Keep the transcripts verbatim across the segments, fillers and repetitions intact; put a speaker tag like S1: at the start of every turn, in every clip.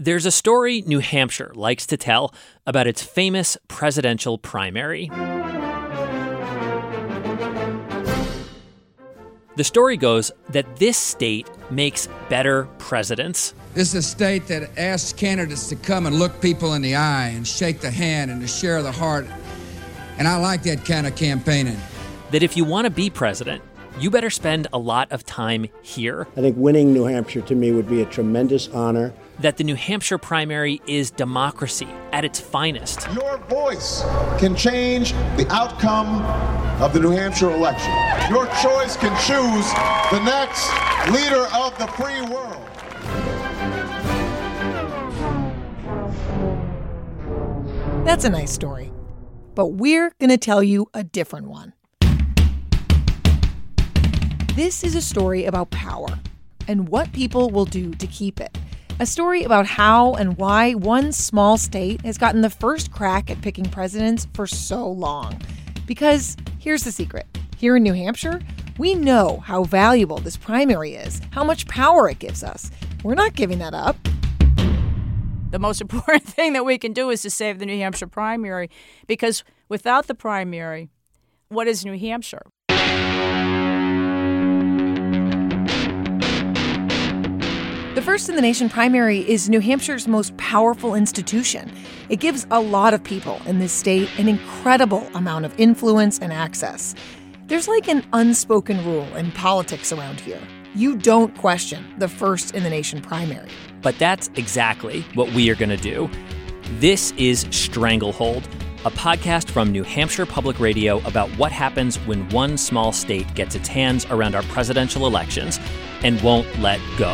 S1: There's a story New Hampshire likes to tell about its famous presidential primary. The story goes that this state makes better presidents.
S2: This is a state that asks candidates to come and look people in the eye and shake the hand and to share the heart. And I like that kind of campaigning.
S1: That if you want to be president, you better spend a lot of time here.
S3: I think winning New Hampshire to me would be a tremendous honor.
S1: That the New Hampshire primary is democracy at its finest.
S4: Your voice can change the outcome of the New Hampshire election. Your choice can choose the next leader of the free world.
S5: That's a nice story. But we're going to tell you a different one. This is a story about power and what people will do to keep it. A story about how and why one small state has gotten the first crack at picking presidents for so long. Because here's the secret. Here in New Hampshire, we know how valuable this primary is, how much power it gives us. We're not giving that up.
S6: The most important thing that we can do is to save the New Hampshire primary, because without the primary, what is New Hampshire?
S5: The First in the Nation primary is New Hampshire's most powerful institution. It gives a lot of people in this state an incredible amount of influence and access. There's like an unspoken rule in politics around here. You don't question the First in the Nation primary.
S1: But that's exactly what we are going to do. This is Stranglehold, a podcast from New Hampshire Public Radio about what happens when one small state gets its hands around our presidential elections and won't let go.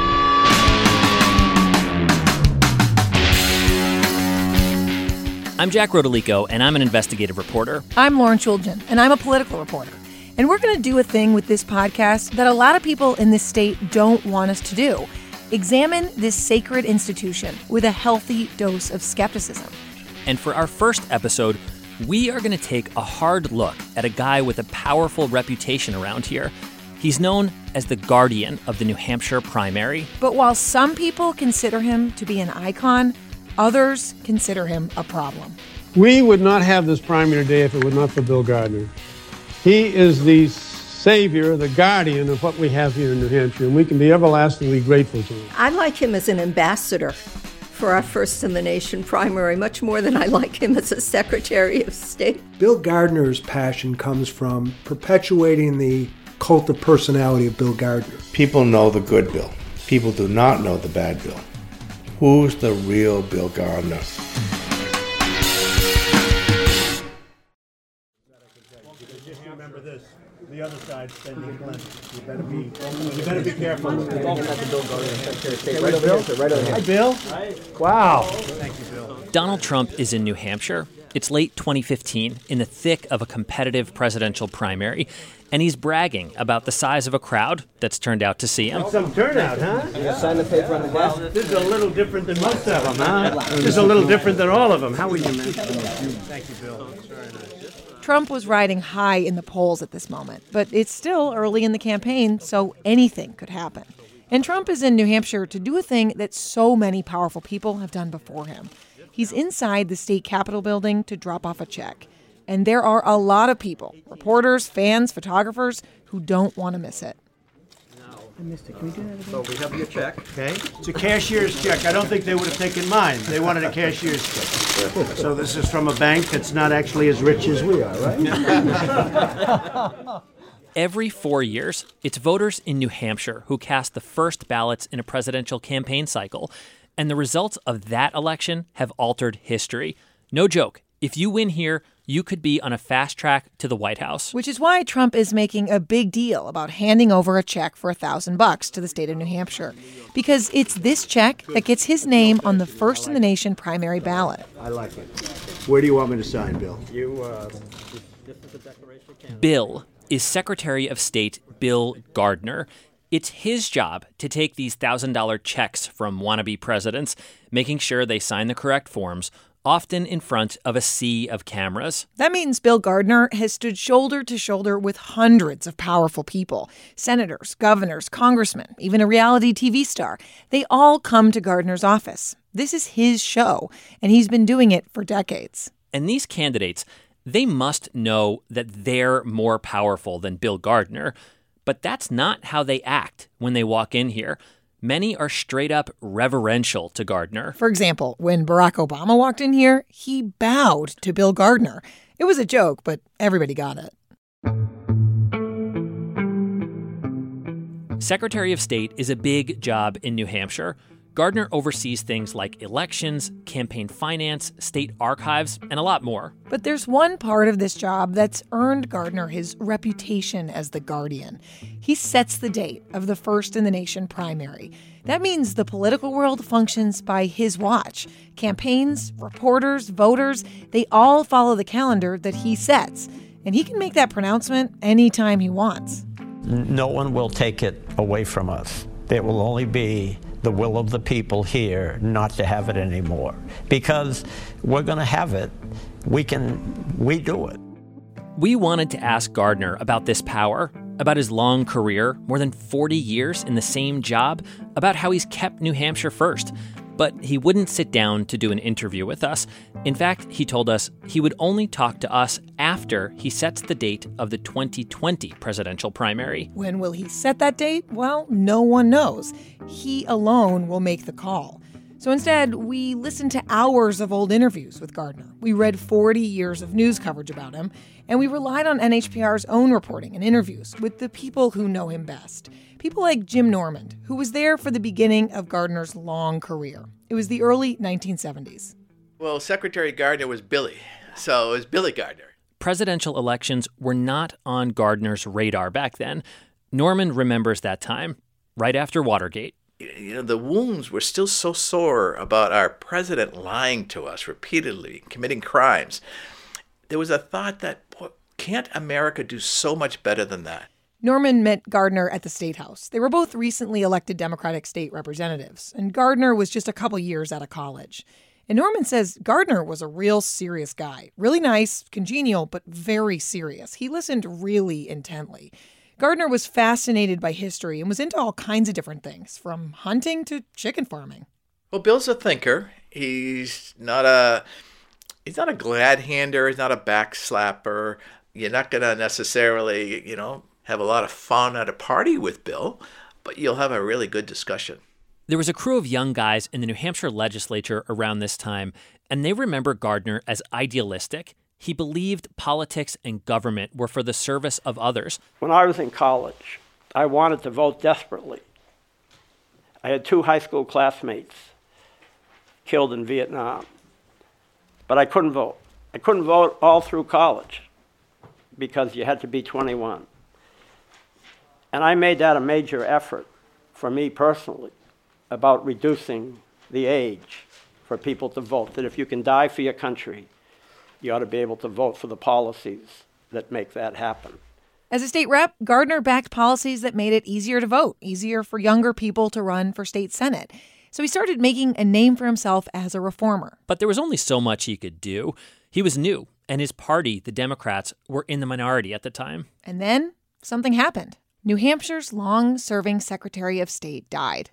S1: I'm Jack Rodolico, and I'm an investigative reporter.
S5: I'm Lauren Chooljian, and I'm a political reporter. And we're going to do a thing with this podcast that a lot of people in this state don't want us to do. Examine this sacred institution with a healthy dose of skepticism.
S1: And for our first episode, we are going to take a hard look at a guy with a powerful reputation around here. He's known as the guardian of the New Hampshire primary.
S5: But while some people consider him to be an icon, others consider him a problem.
S7: We would not have this primary today if it were not for Bill Gardner. He is the savior, the guardian of what we have here in New Hampshire, and we can be everlastingly grateful to him.
S8: I like him as an ambassador for our First in the Nation primary, much more than I like him as a Secretary of State.
S9: Bill Gardner's passion comes from perpetuating the cult of personality of Bill Gardner.
S10: People know the good Bill. People do not know the bad Bill. Who's the real Bill Gardner?
S7: Just remember this. The other side spending plenty. You better be you better be careful. Okay, right over Bill. Right over here. Hi, Bill. Hi. Wow. Thank you, Bill.
S1: Donald Trump is in New Hampshire. It's late twenty fifteen, in the thick of a competitive presidential primary, and he's bragging about the size of a crowd that's turned out to see him.
S7: Some turnout, huh?
S11: You sign the paper on the desk.
S7: This is a little different than most of them, huh? This is a little different than all of them. How are you, man? Thank you, Bill.
S5: Trump was riding high in the polls at this moment, but it's still early in the campaign, so anything could happen. And Trump is in New Hampshire to do a thing that so many powerful people have done before him. He's inside the state capitol building to drop off a check. And there are a lot of people, reporters, fans, photographers, who don't want to miss it.
S11: Mister, can we do that again? So we have your check.
S7: Okay. It's a cashier's check. I don't think they would have taken mine. They wanted a cashier's check. So this is from a bank that's not actually as rich as we are, right?
S1: Every four years, it's voters in New Hampshire who cast the first ballots in a presidential campaign cycle. And the results of that election have altered history. No joke. If you win here, you could be on a fast track to the White House.
S5: Which is why Trump is making a big deal about handing over a check for a thousand bucks to the state of New Hampshire. Because it's this check that gets his name on the First in the Nation primary ballot.
S7: I like it. Where do you want me to sign, Bill?
S11: You, uh, this is the Declaration of Canada.
S1: Bill is Secretary of State Bill Gardner. It's his job to take these one thousand dollars checks from wannabe presidents, making sure they sign the correct forms, often in front of a sea of cameras.
S5: That means Bill Gardner has stood shoulder to shoulder with hundreds of powerful people. Senators, governors, congressmen, even a reality T V star. They all come to Gardner's office. This is his show, and he's been doing it for decades.
S1: And these candidates, they must know that they're more powerful than Bill Gardner. But that's not how they act when they walk in here. Many are straight up reverential to Gardner.
S5: For example, when Barack Obama walked in here, he bowed to Bill Gardner. It was a joke, but everybody got it.
S1: Secretary of State is a big job in New Hampshire. Gardner oversees things like elections, campaign finance, state archives, and a lot more.
S5: But there's one part of this job that's earned Gardner his reputation as the Guardian. He sets the date of the First in the Nation primary. That means the political world functions by his watch. Campaigns, reporters, voters, they all follow the calendar that he sets. And he can make that pronouncement anytime he wants.
S12: No one will take it away from us. It will only be the will of the people here not to have it anymore. Because we're going to have it. We can, we do it.
S1: We wanted to ask Gardner about this power, about his long career, more than forty years in the same job, about how he's kept New Hampshire first. But he wouldn't sit down to do an interview with us. In fact, he told us he would only talk to us after he sets the date of the twenty twenty presidential primary.
S5: When will he set that date? Well, no one knows. He alone will make the call. So instead, we listened to hours of old interviews with Gardner. We read forty years of news coverage about him, and we relied on N H P R's own reporting and interviews with the people who know him best. People like Jim Normand, who was there for the beginning of Gardner's long career. It was the early nineteen seventies.
S13: Well, Secretary Gardner was Billy, so it was Billy Gardner.
S1: Presidential elections were not on Gardner's radar back then. Normand remembers that time, right after Watergate.
S13: You know, the wounds were still so sore about our president lying to us repeatedly, committing crimes. There was a thought that, boy, can't America do so much better than that?
S5: Normand met Gardner at the State House. They were both recently elected Democratic state representatives, and Gardner was just a couple years out of college. And Normand says Gardner was a real serious guy. Really nice, congenial, but very serious. He listened really intently. Gardner was fascinated by history and was into all kinds of different things, from hunting to chicken farming.
S13: Well, Bill's a thinker. He's not a he's not a glad-hander. He's not a backslapper. You're not going to necessarily, you know, have a lot of fun at a party with Bill, but you'll have a really good discussion.
S1: There was a crew of young guys in the New Hampshire legislature around this time, and they remember Gardner as idealistic. He believed politics and government were for the service of others.
S14: When I was in college, I wanted to vote desperately. I had two high school classmates killed in Vietnam, but I couldn't vote. I couldn't vote all through college because you had to be twenty-one. And I made that a major effort for me personally about reducing the age for people to vote, that if you can die for your country, you ought to be able to vote for the policies that make that happen.
S5: As a state rep, Gardner backed policies that made it easier to vote, easier for younger people to run for state senate. So he started making a name for himself as a reformer.
S1: But there was only so much he could do. He was new, and his party, the Democrats, were in the minority at the time.
S5: And then something happened. New Hampshire's long-serving Secretary of State died.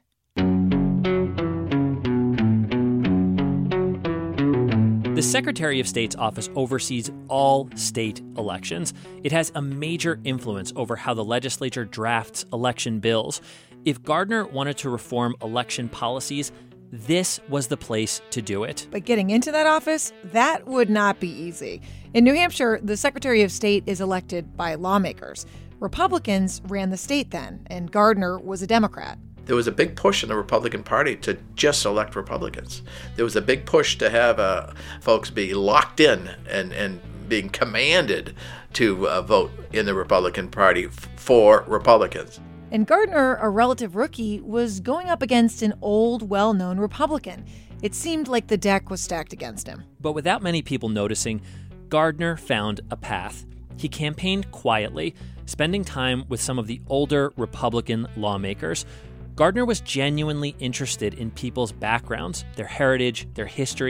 S1: The Secretary of State's office oversees all state elections. It has a major influence over how the legislature drafts election bills. If Gardner wanted to reform election policies, this was the place to do it.
S5: But getting into that office, that would not be easy. In New Hampshire, the Secretary of State is elected by lawmakers. Republicans ran the state then, and Gardner was a Democrat.
S13: There was a big push in the Republican Party to just elect Republicans. There was a big push to have uh, folks be locked in and, and being commanded to uh, vote in the Republican Party f- for Republicans.
S5: And Gardner, a relative rookie, was going up against an old, well-known Republican. It seemed like the deck was stacked against him.
S1: But without many people noticing, Gardner found a path. He campaigned quietly, spending time with some of the older Republican lawmakers. Gardner was genuinely interested in people's backgrounds, their heritage, their history,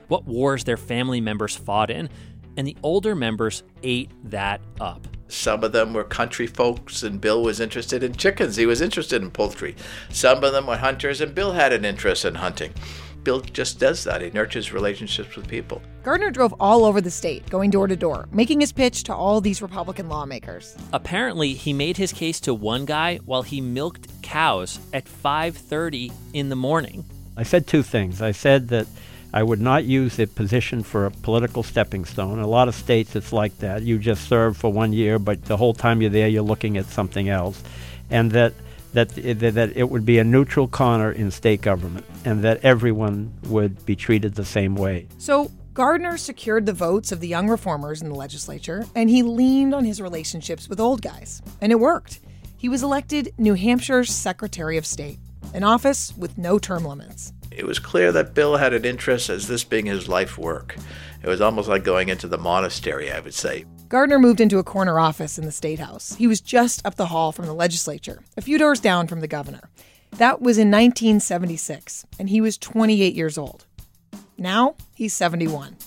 S1: what wars their family members fought in, and the older members ate that up.
S13: Some of them were country folks, and Bill was interested in chickens. He was interested in poultry. Some of them were hunters, and Bill had an interest in hunting. Bill just does that. He nurtures relationships with people.
S5: Gardner drove all over the state, going door to door, making his pitch to all these Republican lawmakers.
S1: Apparently, he made his case to one guy while he milked cows at five thirty in the morning.
S14: I said two things. I said that I would not use the position for a political stepping stone. In a lot of states, it's like that. You just serve for one year, but the whole time you're there, you're looking at something else. And that that that it would be a neutral corner in state government, and that everyone would be treated the same way.
S5: So Gardner secured the votes of the young reformers in the legislature, and he leaned on his relationships with old guys. And it worked. He was elected New Hampshire's Secretary of State, an office with no term limits.
S13: It was clear that Bill had an interest as this being his life work. It was almost like going into the monastery, I would say.
S5: Gardner moved into a corner office in the State House. He was just up the hall from the legislature, a few doors down from the governor. That was in nineteen seventy-six, and he was twenty-eight years old. Now, he's seventy-one.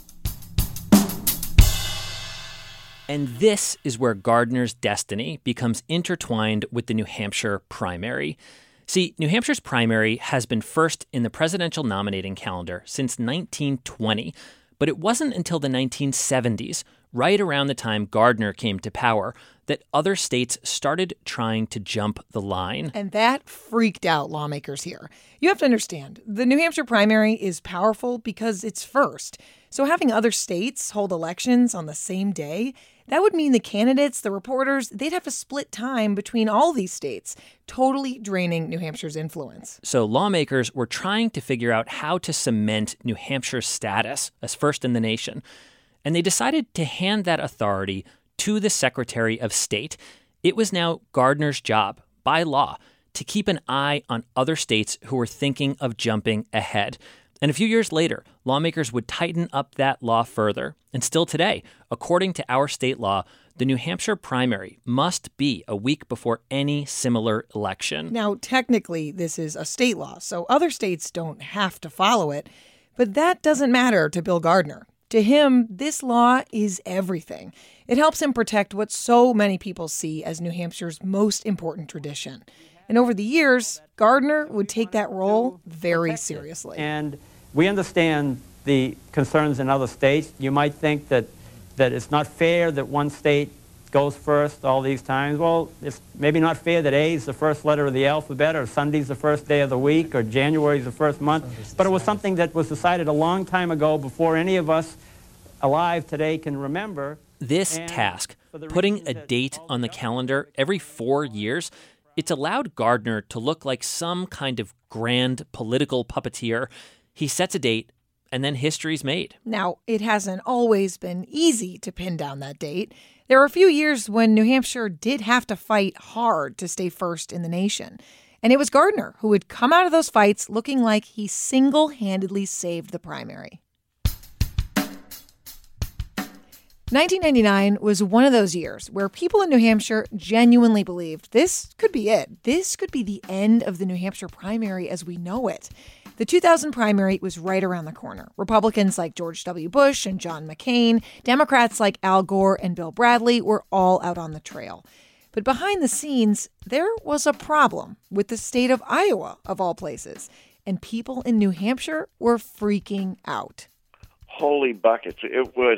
S1: And this is where Gardner's destiny becomes intertwined with the New Hampshire primary. See, New Hampshire's primary has been first in the presidential nominating calendar since nineteen twenty, but it wasn't until the nineteen seventies, right around the time Gardner came to power, that other states started trying to jump the line.
S5: And that freaked out lawmakers here. You have to understand, the New Hampshire primary is powerful because it's first. So having other states hold elections on the same day, that would mean the candidates, the reporters, they'd have to split time between all these states, totally draining New Hampshire's influence.
S1: So lawmakers were trying to figure out how to cement New Hampshire's status as first in the nation. And they decided to hand that authority to the Secretary of State. It was now Gardner's job, by law, to keep an eye on other states who were thinking of jumping ahead. And a few years later, lawmakers would tighten up that law further. And still today, according to our state law, the New Hampshire primary must be a week before any similar election.
S5: Now, technically, this is a state law, so other states don't have to follow it. But that doesn't matter to Bill Gardner. To him, this law is everything. It helps him protect what so many people see as New Hampshire's most important tradition. And over the years, Gardner would take that role very seriously.
S14: And we understand the concerns in other states. You might think that, that it's not fair that one state goes first all these times. Well, it's maybe not fair that A is the first letter of the alphabet, or Sunday's the first day of the week, or January's the first month. But it was something that was decided a long time ago, before any of us alive today can remember.
S1: This task, putting a date on the calendar every four years, it's allowed Gardner to look like some kind of grand political puppeteer. He sets a date, and then history's made.
S5: Now, it hasn't always been easy to pin down that date. There were a few years when New Hampshire did have to fight hard to stay first in the nation. And it was Gardner who would come out of those fights looking like he single-handedly saved the primary. nineteen ninety-nine was one of those years where people in New Hampshire genuinely believed this could be it. This could be the end of the New Hampshire primary as we know it. The two thousand primary was right around the corner. Republicans like George W. Bush and John McCain, Democrats like Al Gore and Bill Bradley were all out on the trail. But behind the scenes, there was a problem with the state of Iowa, of all places. And people in New Hampshire were freaking out.
S15: Holy buckets. It was...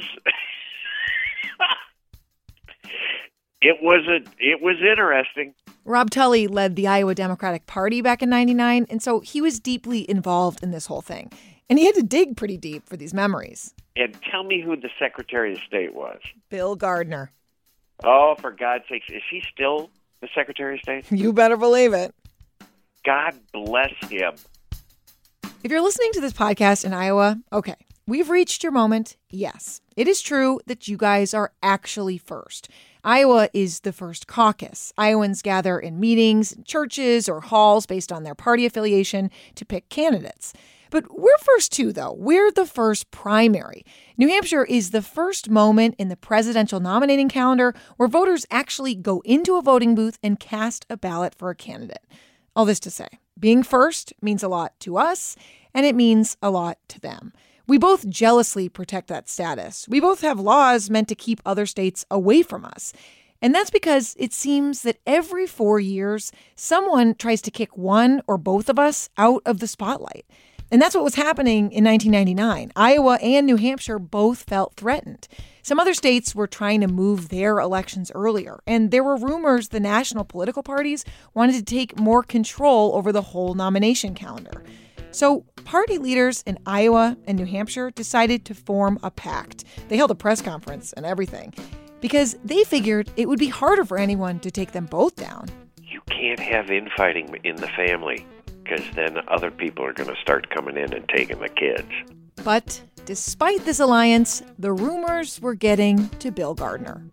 S15: It was a, it was interesting.
S5: Rob Tully led the Iowa Democratic Party back in ninety-nine, and so he was deeply involved in this whole thing. And he had to dig pretty deep for these memories.
S15: And tell me who the Secretary of State was.
S5: Bill Gardner.
S15: Oh, for God's sakes, is he still the Secretary of State?
S5: You better believe it.
S15: God bless him.
S5: If you're listening to this podcast in Iowa, okay, we've reached your moment. Yes, it is true that you guys are actually first. Iowa is the first caucus. Iowans gather in meetings, churches, or halls based on their party affiliation to pick candidates. But we're first too, though. We're the first primary. New Hampshire is the first moment in the presidential nominating calendar where voters actually go into a voting booth and cast a ballot for a candidate. All this to say, being first means a lot to us, and it means a lot to them. We both jealously protect that status. We both have laws meant to keep other states away from us. And that's because it seems that every four years, someone tries to kick one or both of us out of the spotlight. And that's what was happening in nineteen ninety-nine. Iowa and New Hampshire both felt threatened. Some other states were trying to move their elections earlier, and there were rumors the national political parties wanted to take more control over the whole nomination calendar. So party leaders in Iowa and New Hampshire decided to form a pact. They held a press conference and everything, because they figured it would be harder for anyone to take them both down.
S16: You can't have infighting in the family, because then other people are going to start coming in and taking the kids.
S5: But despite this alliance, the rumors were getting to Bill Gardner.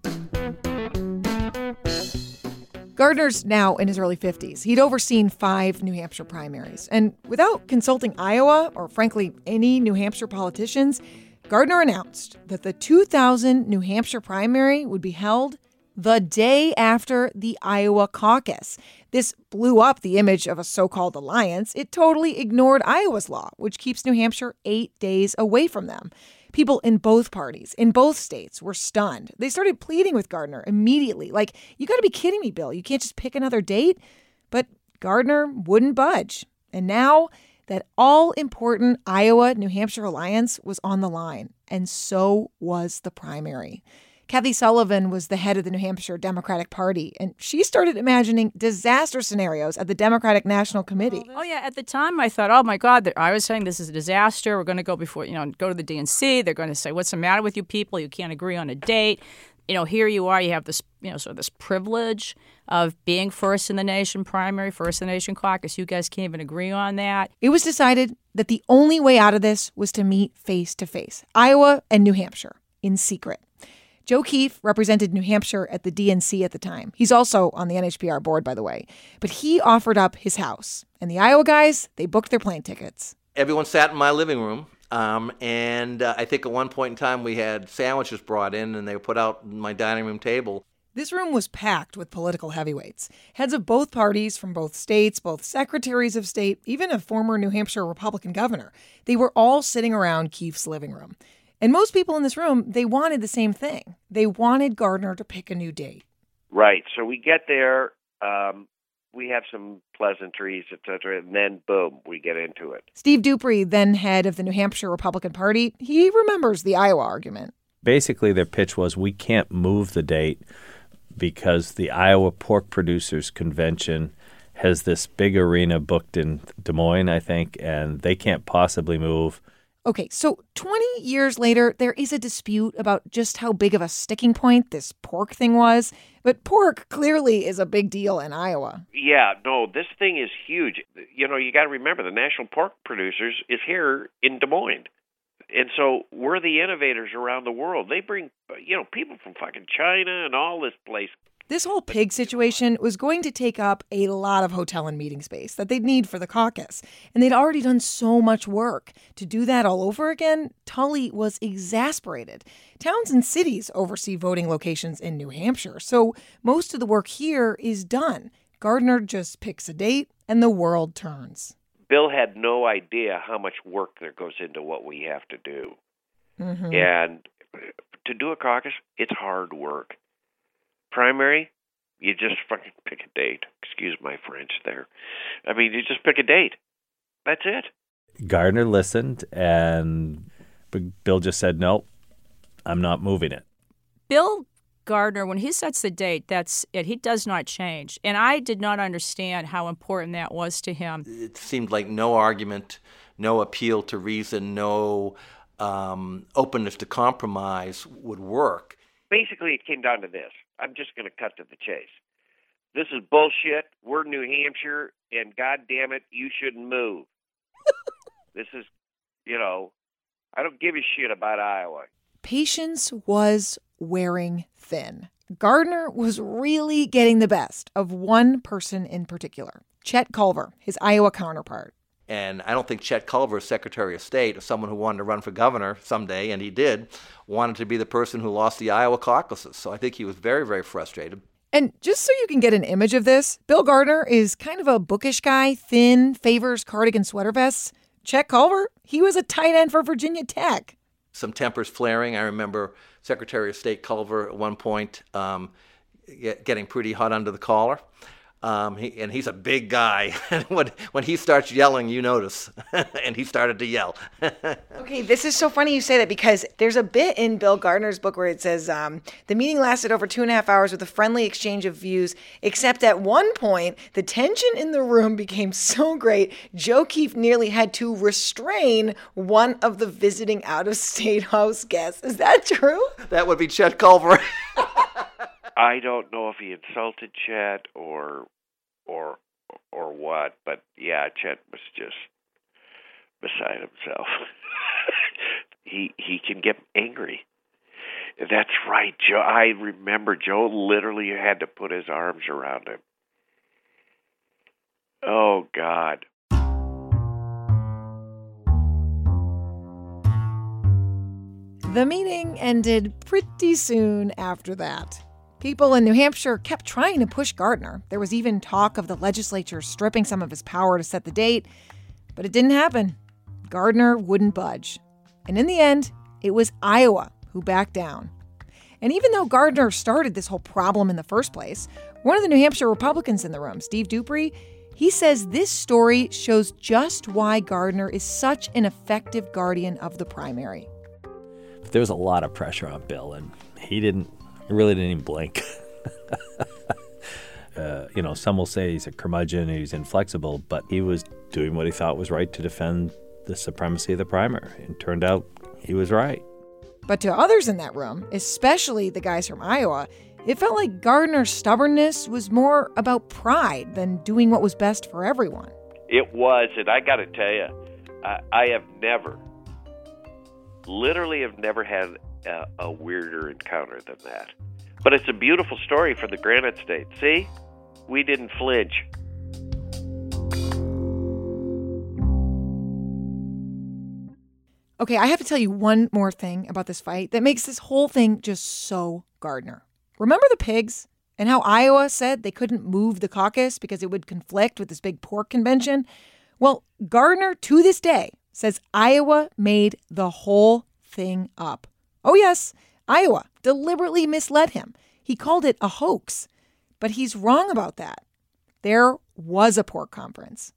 S5: Gardner's now in his early fifties. He'd overseen five New Hampshire primaries. And without consulting Iowa, or frankly, any New Hampshire politicians, Gardner announced that the two thousand New Hampshire primary would be held the day after the Iowa caucus. This blew up the image of a so-called alliance. It totally ignored Iowa's law, which keeps New Hampshire eight days away from them. People in both parties, in both states, were stunned. They started pleading with Gardner immediately. Like, you got to be kidding me, Bill. You can't just pick another date. But Gardner wouldn't budge. And now that all-important Iowa-New Hampshire alliance was on the line, and so was the primary. Kathy Sullivan was the head of the New Hampshire Democratic Party, and she started imagining disaster scenarios at the Democratic National Committee.
S6: Oh, yeah. At the time, I thought, oh, my God, I was saying this is a disaster. We're going to go before, you know, go to the D N C. They're going to say, what's the matter with you people? You can't agree on a date. You know, here you are. You have this, you know, sort of this privilege of being first in the nation primary, first in the nation caucus. You guys can't even agree on that.
S5: It was decided that the only way out of this was to meet face to face, Iowa and New Hampshire, in secret. Joe Keefe represented New Hampshire at the D N C at the time. He's also on the N H P R board, by the way. But he offered up his house. And the Iowa guys, they booked their plane tickets.
S17: Everyone sat in my living room. Um, and uh, I think at one point in time we had sandwiches brought in and they were put out on my dining room table.
S5: This room was packed with political heavyweights. Heads of both parties from both states, both secretaries of state, even a former New Hampshire Republican governor. They were all sitting around Keefe's living room. And most people in this room, they wanted the same thing. They wanted Gardner to pick a new date.
S16: Right. So we get there, um, we have some pleasantries, et cetera, and then, boom, we get into it.
S5: Steve Dupree, then head of the New Hampshire Republican Party, he remembers the Iowa argument.
S18: Basically, their pitch was, we can't move the date because the Iowa Pork Producers Convention has this big arena booked in Des Moines, I think, and they can't possibly move.
S5: Okay, so twenty years later, there is a dispute about just how big of a sticking point this pork thing was. But pork clearly is a big deal in Iowa.
S16: Yeah, no, this thing is huge. You know, you got to remember, the National Pork Producers is here in Des Moines. And so we're the innovators around the world. They bring, you know, people from fucking China and all this place.
S5: This whole pig situation was going to take up a lot of hotel and meeting space that they'd need for the caucus. And they'd already done so much work. To do that all over again, Tully was exasperated. Towns and cities oversee voting locations in New Hampshire, so most of the work here is done. Gardner just picks a date, and the world turns.
S16: Bill had no idea how much work there goes into what we have to do. Mm-hmm. And to do a caucus, it's hard work. Primary, you just fucking pick a date. Excuse my French there. I mean, you just pick a date. That's it.
S18: Gardner listened, and Bill just said, nope, I'm not moving it.
S6: Bill Gardner, when he sets the date, that's it. He does not change. And I did not understand how important that was to him.
S17: It seemed like no argument, no appeal to reason, no um, openness to compromise would work.
S16: Basically, it came down to this. I'm just going to cut to the chase. This is bullshit. We're New Hampshire, and God damn it, you shouldn't move. This is, you know, I don't give a shit about Iowa.
S5: Patience was wearing thin. Gardner was really getting the best of one person in particular, Chet Culver, his Iowa counterpart.
S17: And I don't think Chet Culver, as Secretary of State, or someone who wanted to run for governor someday, and he did, wanted to be the person who lost the Iowa caucuses. So I think he was very, very frustrated.
S5: And just so you can get an image of this, Bill Gardner is kind of a bookish guy, thin, favors cardigan sweater vests. Chet Culver, he was a tight end for Virginia Tech.
S17: Some tempers flaring. I remember Secretary of State Culver at one point um, get, getting pretty hot under the collar. Um, he, and he's a big guy. And when, when he starts yelling, you notice. And he started to yell.
S5: Okay, this is so funny you say that because there's a bit in Bill Gardner's book where it says um, the meeting lasted over two and a half hours with a friendly exchange of views, except at one point, the tension in the room became so great, Joe Keefe nearly had to restrain one of the visiting out-of-state house guests. Is that true?
S17: That would be Chet Culver.
S16: I don't know if he insulted Chet or or or what, but yeah, Chet was just beside himself. he he can get angry. That's right, Joe. I remember Joe literally had to put his arms around him. Oh, God.
S5: The meeting ended pretty soon after that. People in New Hampshire kept trying to push Gardner. There was even talk of the legislature stripping some of his power to set the date, but it didn't happen. Gardner wouldn't budge. And in the end, it was Iowa who backed down. And even though Gardner started this whole problem in the first place, one of the New Hampshire Republicans in the room, Steve Dupree, he says this story shows just why Gardner is such an effective guardian of the primary.
S18: There was a lot of pressure on Bill, and he didn't, he really didn't even blink. uh, you know, some will say he's a curmudgeon, he's inflexible, but he was doing what he thought was right to defend the supremacy of the primary. And turned out he was right.
S5: But to others in that room, especially the guys from Iowa, it felt like Gardner's stubbornness was more about pride than doing what was best for everyone.
S16: It was, and I got to tell you, I, I have never, literally have never had a, a weirder encounter than that. But it's a beautiful story for the Granite State. See? We didn't flinch.
S5: Okay, I have to tell you one more thing about this fight that makes this whole thing just so Gardner. Remember the pigs and how Iowa said they couldn't move the caucus because it would conflict with this big pork convention? Well, Gardner, to this day, says Iowa made the whole thing up. Oh, yes, Iowa deliberately misled him. He called it a hoax. But he's wrong about that. There was a pork conference.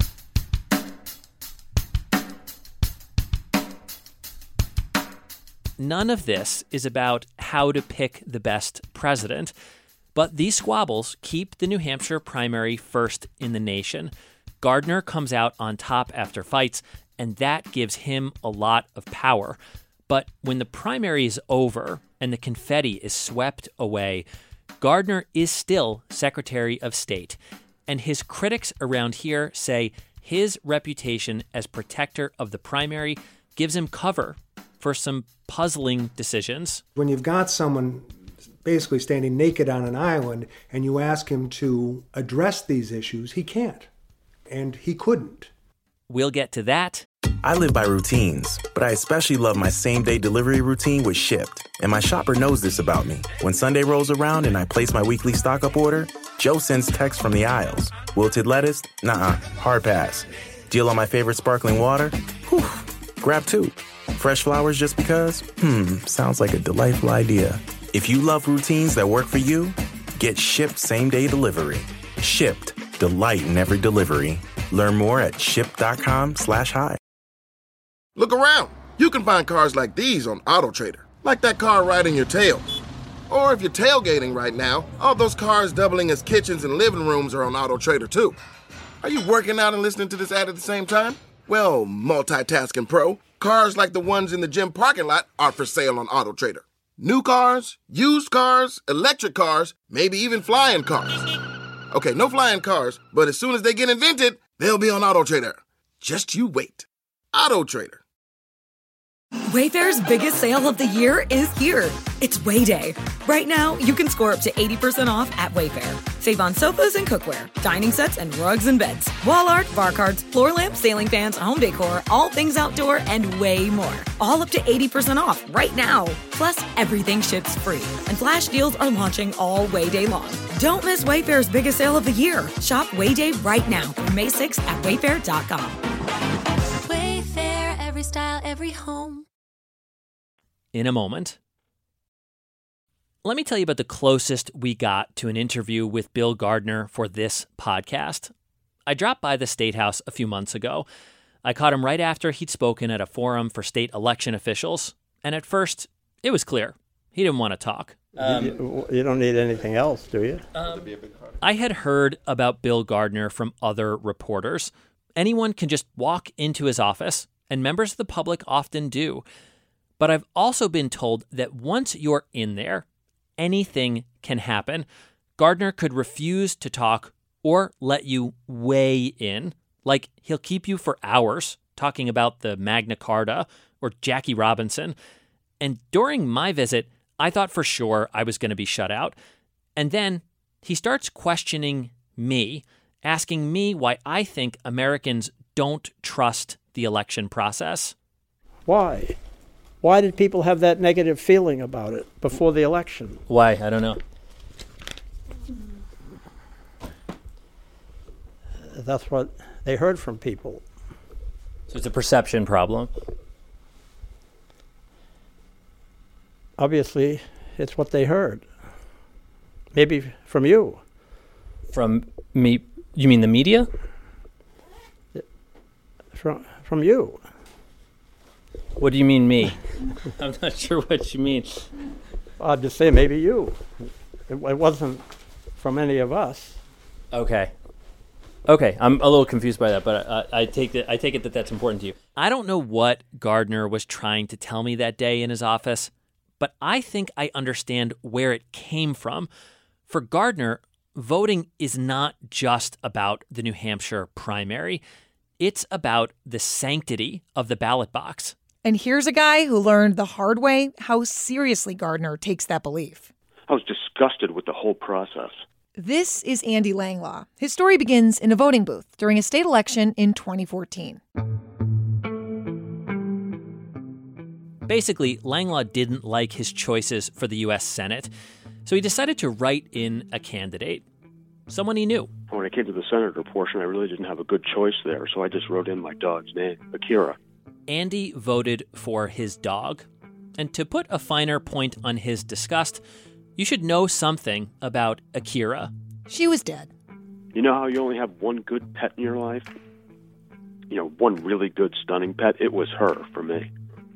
S1: None of this is about how to pick the best president, but these squabbles keep the New Hampshire primary first in the nation. Gardner comes out on top after fights, and that gives him a lot of power. But when the primary is over and the confetti is swept away, Gardner is still Secretary of State. And his critics around here say his reputation as protector of the primary gives him cover for some puzzling decisions.
S9: When you've got someone basically standing naked on an island and you ask him to address these issues, he can't. And he couldn't.
S1: We'll get to that.
S19: I live by routines, but I especially love my same-day delivery routine with Shipt. And my shopper knows this about me. When Sunday rolls around and I place my weekly stock-up order, Joe sends texts from the aisles. Wilted lettuce? Nuh-uh, hard pass. Deal on my favorite sparkling water? Whew, grab two. Fresh flowers just because? Hmm, sounds like a delightful idea. If you love routines that work for you, get Shipt same-day delivery. Shipt, delight in every delivery. Learn more at shipt.com slash hi.
S20: Look around. You can find cars like these on AutoTrader, like that car right in your tail. Or if you're tailgating right now, all those cars doubling as kitchens and living rooms are on AutoTrader too. Are you working out and listening to this ad at the same time? Well, multitasking pro, cars like the ones in the gym parking lot are for sale on AutoTrader. New cars, used cars, electric cars, maybe even flying cars. Okay, no flying cars, but as soon as they get invented, they'll be on AutoTrader. Just you wait. AutoTrader.
S21: Wayfair's biggest sale of the year is here. It's Way Day. Right now, you can score up to eighty percent off at Wayfair. Save on sofas and cookware, dining sets and rugs and beds, wall art, bar cards, floor lamps, ceiling fans, home decor, all things outdoor, and way more. All up to eighty percent off right now. Plus, everything ships free. And flash deals are launching all Way Day long. Don't miss Wayfair's biggest sale of the year. Shop Way Day right now through May sixth at wayfair dot com.
S2: every home.
S1: In a moment. Let me tell you about the closest we got to an interview with Bill Gardner for this podcast. I dropped by the State House a few months ago. I caught him right after he'd spoken at a forum for state election officials, and at first, it was clear. He didn't want to talk.
S14: Um, you, you don't need anything else, do you?
S1: Um, I had heard about Bill Gardner from other reporters. Anyone can just walk into his office, and members of the public often do. But I've also been told that once you're in there, anything can happen. Gardner could refuse to talk or let you weigh in. Like, he'll keep you for hours talking about the Magna Carta or Jackie Robinson. And during my visit, I thought for sure I was going to be shut out. And then he starts questioning me, asking me why I think Americans don't trust the election process.
S14: Why? Why did people have that negative feeling about it before the election?
S1: Why? I don't know.
S14: That's what they heard from people.
S1: So it's a perception problem.
S14: Obviously, it's what they heard. Maybe from you.
S1: From me? You mean the media?
S14: From from you.
S1: What do you mean, me? I'm not sure what you mean.
S14: I'll just say maybe you. It, it wasn't from any of us.
S1: Okay. Okay, I'm a little confused by that, but I, I take it. I take it that that's important to you. I don't know what Gardner was trying to tell me that day in his office, but I think I understand where it came from. For Gardner, voting is not just about the New Hampshire primary. It's about the sanctity of the ballot box.
S5: And here's a guy who learned the hard way how seriously Gardner takes that belief.
S22: I was disgusted with the whole process.
S5: This is Andy Langlaw. His story begins in a voting booth during a state election in twenty fourteen.
S1: Basically, Langlaw didn't like his choices for the U S Senate, so he decided to write in a candidate, someone he knew.
S22: When I came to the senator portion, I really didn't have a good choice there, so I just wrote in my dog's name, Akira.
S1: Andy voted for his dog. And to put a finer point on his disgust, you should know something about Akira.
S5: She was dead.
S22: You know how you only have one good pet in your life? You know, one really good, stunning pet? It was her for me.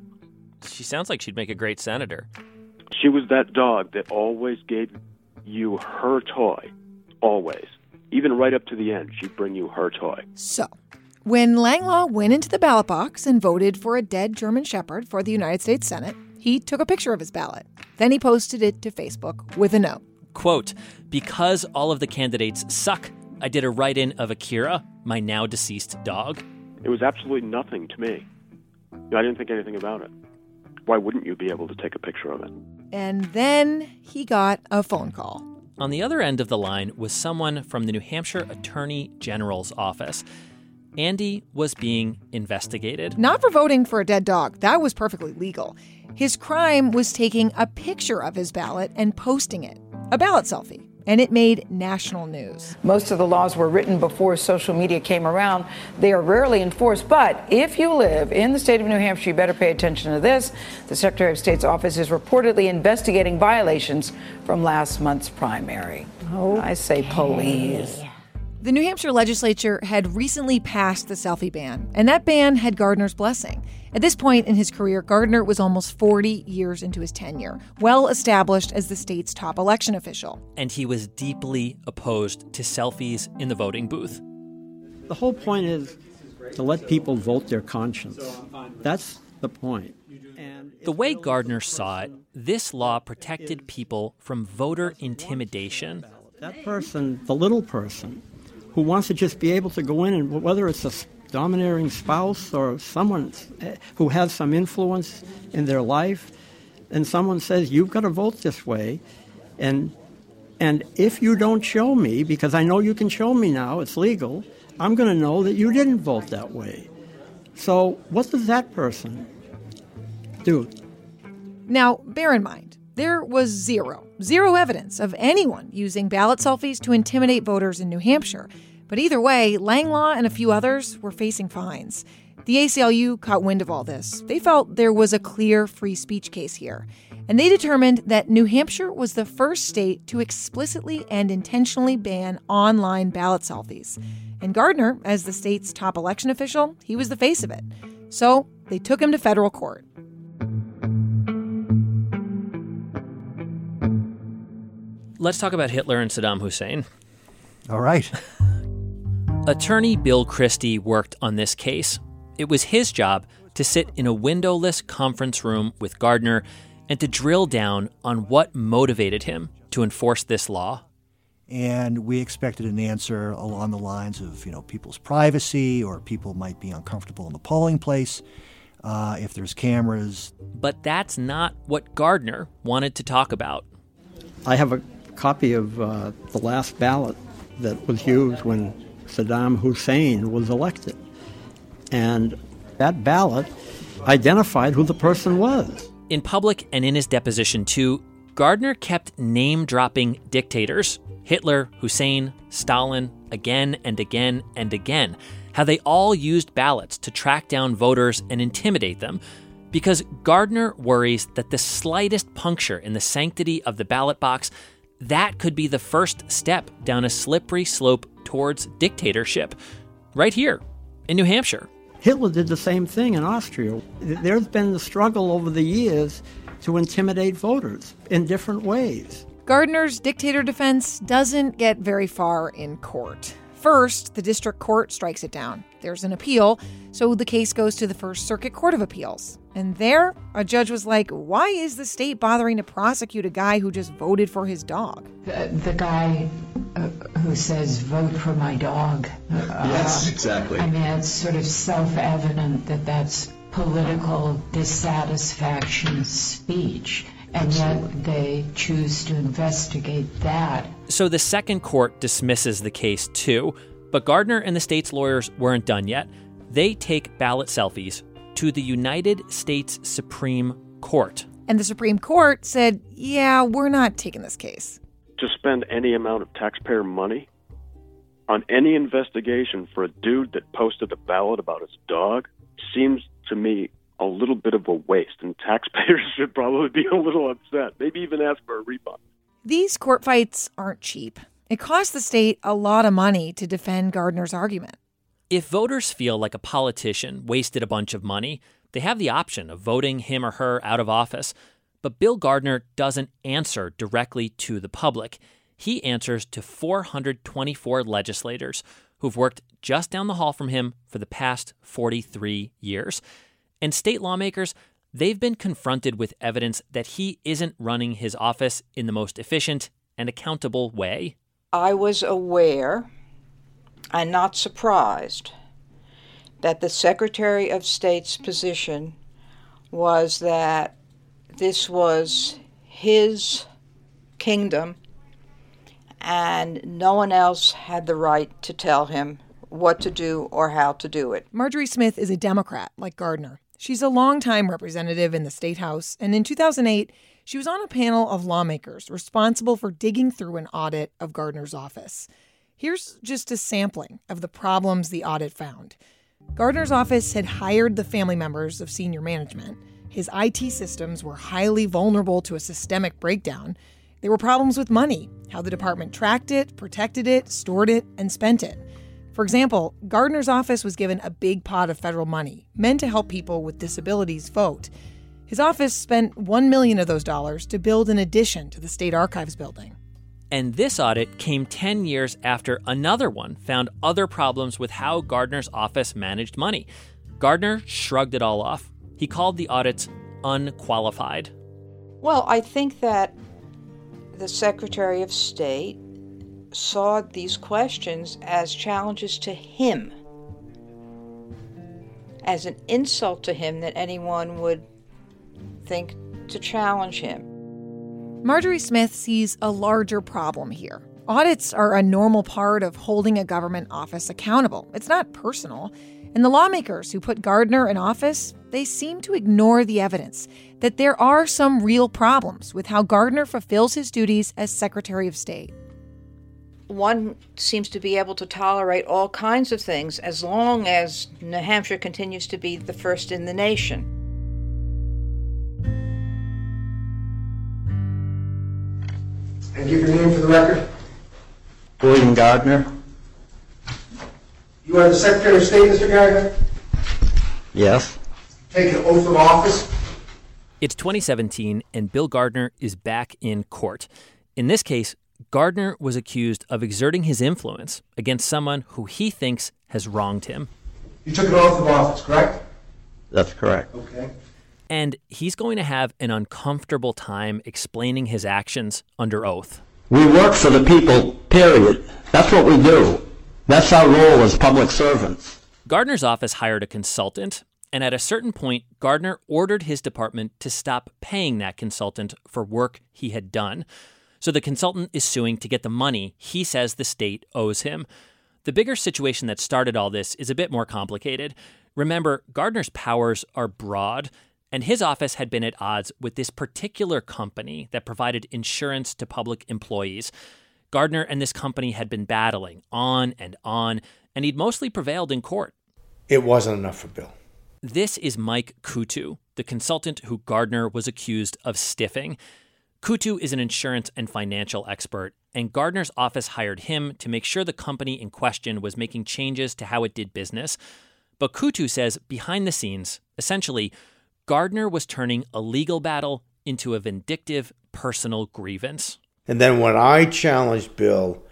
S1: She sounds like she'd make a great senator.
S22: She was that dog that always gave you her toy. Always. Even right up to the end, she'd bring you her toy.
S5: So, when Langlaw went into the ballot box and voted for a dead German Shepherd for the United States Senate, he took a picture of his ballot. Then he posted it to Facebook with a note.
S1: Quote, because all of the candidates suck, I did a write-in of Akira, my now deceased dog.
S22: It was absolutely nothing to me. I didn't think anything about it. Why wouldn't you be able to take a picture of it?
S5: And then he got a phone call.
S1: On the other end of the line was someone from the New Hampshire Attorney General's office. Andy was being investigated.
S5: Not for voting for a dead dog. That was perfectly legal. His crime was taking a picture of his ballot and posting it. A ballot selfie. And it made national news.
S23: Most of the laws were written before social media came around. They are rarely enforced. But if you live in the state of New Hampshire, you better pay attention to this. The Secretary of State's office is reportedly investigating violations from last month's primary. Oh, I say police.
S5: The New Hampshire legislature had recently passed the selfie ban, and that ban had Gardner's blessing. At this point in his career, Gardner was almost forty years into his tenure, well established as the state's top election official.
S1: And he was deeply opposed to selfies in the voting booth.
S14: The whole point is to let people vote their conscience. That's the point. And
S1: the way Gardner saw it, this law protected people from voter intimidation.
S14: That person, the little person, who wants to just be able to go in and whether it's a domineering spouse or someone who has some influence in their life, and someone says, you've got to vote this way, and and if you don't show me, because I know you can show me now, it's legal, I'm going to know that you didn't vote that way. So what does that person do?
S5: Now, bear in mind, there was zero, zero evidence of anyone using ballot selfies to intimidate voters in New Hampshire. But either way, Langlaw and a few others were facing fines. The A C L U caught wind of all this. They felt there was a clear free speech case here. And they determined that New Hampshire was the first state to explicitly and intentionally ban online ballot selfies. And Gardner, as the state's top election official, he was the face of it. So they took him to federal court.
S1: Let's talk about Hitler and Saddam Hussein.
S11: All right.
S1: Attorney Bill Christie worked on this case. It was his job to sit in a windowless conference room with Gardner and to drill down on what motivated him to enforce this law.
S11: And we expected an answer along the lines of, you know, people's privacy, or people might be uncomfortable in the polling place uh, if there's cameras.
S1: But that's not what Gardner wanted to talk about.
S14: I have a copy of uh, the last ballot that was used when Saddam Hussein was elected. And that ballot identified who the person was.
S1: In public and in his deposition, too, Gardner kept name-dropping dictators, Hitler, Hussein, Stalin, again and again and again, how they all used ballots to track down voters and intimidate them, because Gardner worries that the slightest puncture in the sanctity of the ballot box, that could be the first step down a slippery slope towards dictatorship, right here in New Hampshire.
S14: Hitler did the same thing in Austria. There's been the struggle over the years to intimidate voters in different ways.
S5: Gardner's dictator defense doesn't get very far in court. First, the district court strikes it down. There's an appeal, so the case goes to the First Circuit Court of Appeals. And there, a judge was like, why is the state bothering to prosecute a guy who just voted for his dog?
S2: The, the guy uh, who says, vote for my dog. Uh,
S3: yes, exactly.
S2: I mean, it's sort of self-evident that that's political dissatisfaction speech. And yet they choose to investigate that.
S1: So the second court dismisses the case too, but Gardner and the state's lawyers weren't done yet. They take ballot selfies to the United States Supreme Court.
S5: And the Supreme Court said, yeah, we're not taking this case.
S22: To spend any amount of taxpayer money on any investigation for a dude that posted a ballot about his dog seems to me a little bit of a waste, and taxpayers should probably be a little upset, maybe even ask for a refund.
S5: These court fights aren't cheap. It costs the state a lot of money to defend Gardner's argument.
S1: If voters feel like a politician wasted a bunch of money, they have the option of voting him or her out of office. But Bill Gardner doesn't answer directly to the public. He answers to four hundred twenty-four legislators who've worked just down the hall from him for the past forty-three years. And state lawmakers, they've been confronted with evidence that he isn't running his office in the most efficient and accountable way.
S23: I was aware and not surprised that the Secretary of State's position was that this was his kingdom and no one else had the right to tell him what to do or how to do it.
S5: Marjorie Smith is a Democrat like Gardner. She's a longtime representative in the State House, and in two thousand eight, she was on a panel of lawmakers responsible for digging through an audit of Gardner's office. Here's just a sampling of the problems the audit found. Gardner's office had hired the family members of senior management. His I T systems were highly vulnerable to a systemic breakdown. There were problems with money, how the department tracked it, protected it, stored it, and spent it. For example, Gardner's office was given a big pot of federal money, meant to help people with disabilities vote. His office spent one million dollars of those dollars to build an addition to the State Archives building.
S1: And this audit came ten years after another one found other problems with how Gardner's office managed money. Gardner shrugged it all off. He called the audits unqualified.
S23: Well, I think that the Secretary of State saw these questions as challenges to him, as an insult to him that anyone would think to challenge him.
S5: Marjorie Smith sees a larger problem here. Audits are a normal part of holding a government office accountable. It's not personal. And the lawmakers who put Gardner in office, they seem to ignore the evidence that there are some real problems with how Gardner fulfills his duties as Secretary of State.
S3: one seems to be able to tolerate all kinds of things as long as New Hampshire continues to be the first in the nation.
S9: And give your name for the record.
S4: William Gardner.
S9: You are the Secretary of State, Mister Gardner?
S4: Yes.
S9: Take an oath of office.
S1: It's twenty seventeen, and Bill Gardner is back in court. In this case, Gardner was accused of exerting his influence against someone who he thinks has wronged him.
S9: You took an oath of office, correct?
S4: That's correct.
S9: Okay.
S1: And he's going to have an uncomfortable time explaining his actions under oath.
S4: We work for the people, period. That's what we do. That's our role as public servants.
S1: Gardner's office hired a consultant, and at a certain point, Gardner ordered his department to stop paying that consultant for work he had done. So the consultant is suing to get the money he says the state owes him. The bigger situation that started all this is a bit more complicated. Remember, Gardner's powers are broad, and his office had been at odds with this particular company that provided insurance to public employees. Gardner and this company had been battling on and on, and he'd mostly prevailed in court.
S10: It wasn't enough for Bill.
S1: This is Mike Coutu, the consultant who Gardner was accused of stiffing. Coutu is an insurance and financial expert, and Gardner's office hired him to make sure the company in question was making changes to how it did business. But Coutu says behind the scenes, essentially, Gardner was turning a legal battle into a vindictive personal grievance.
S10: And then when I challenged Bill,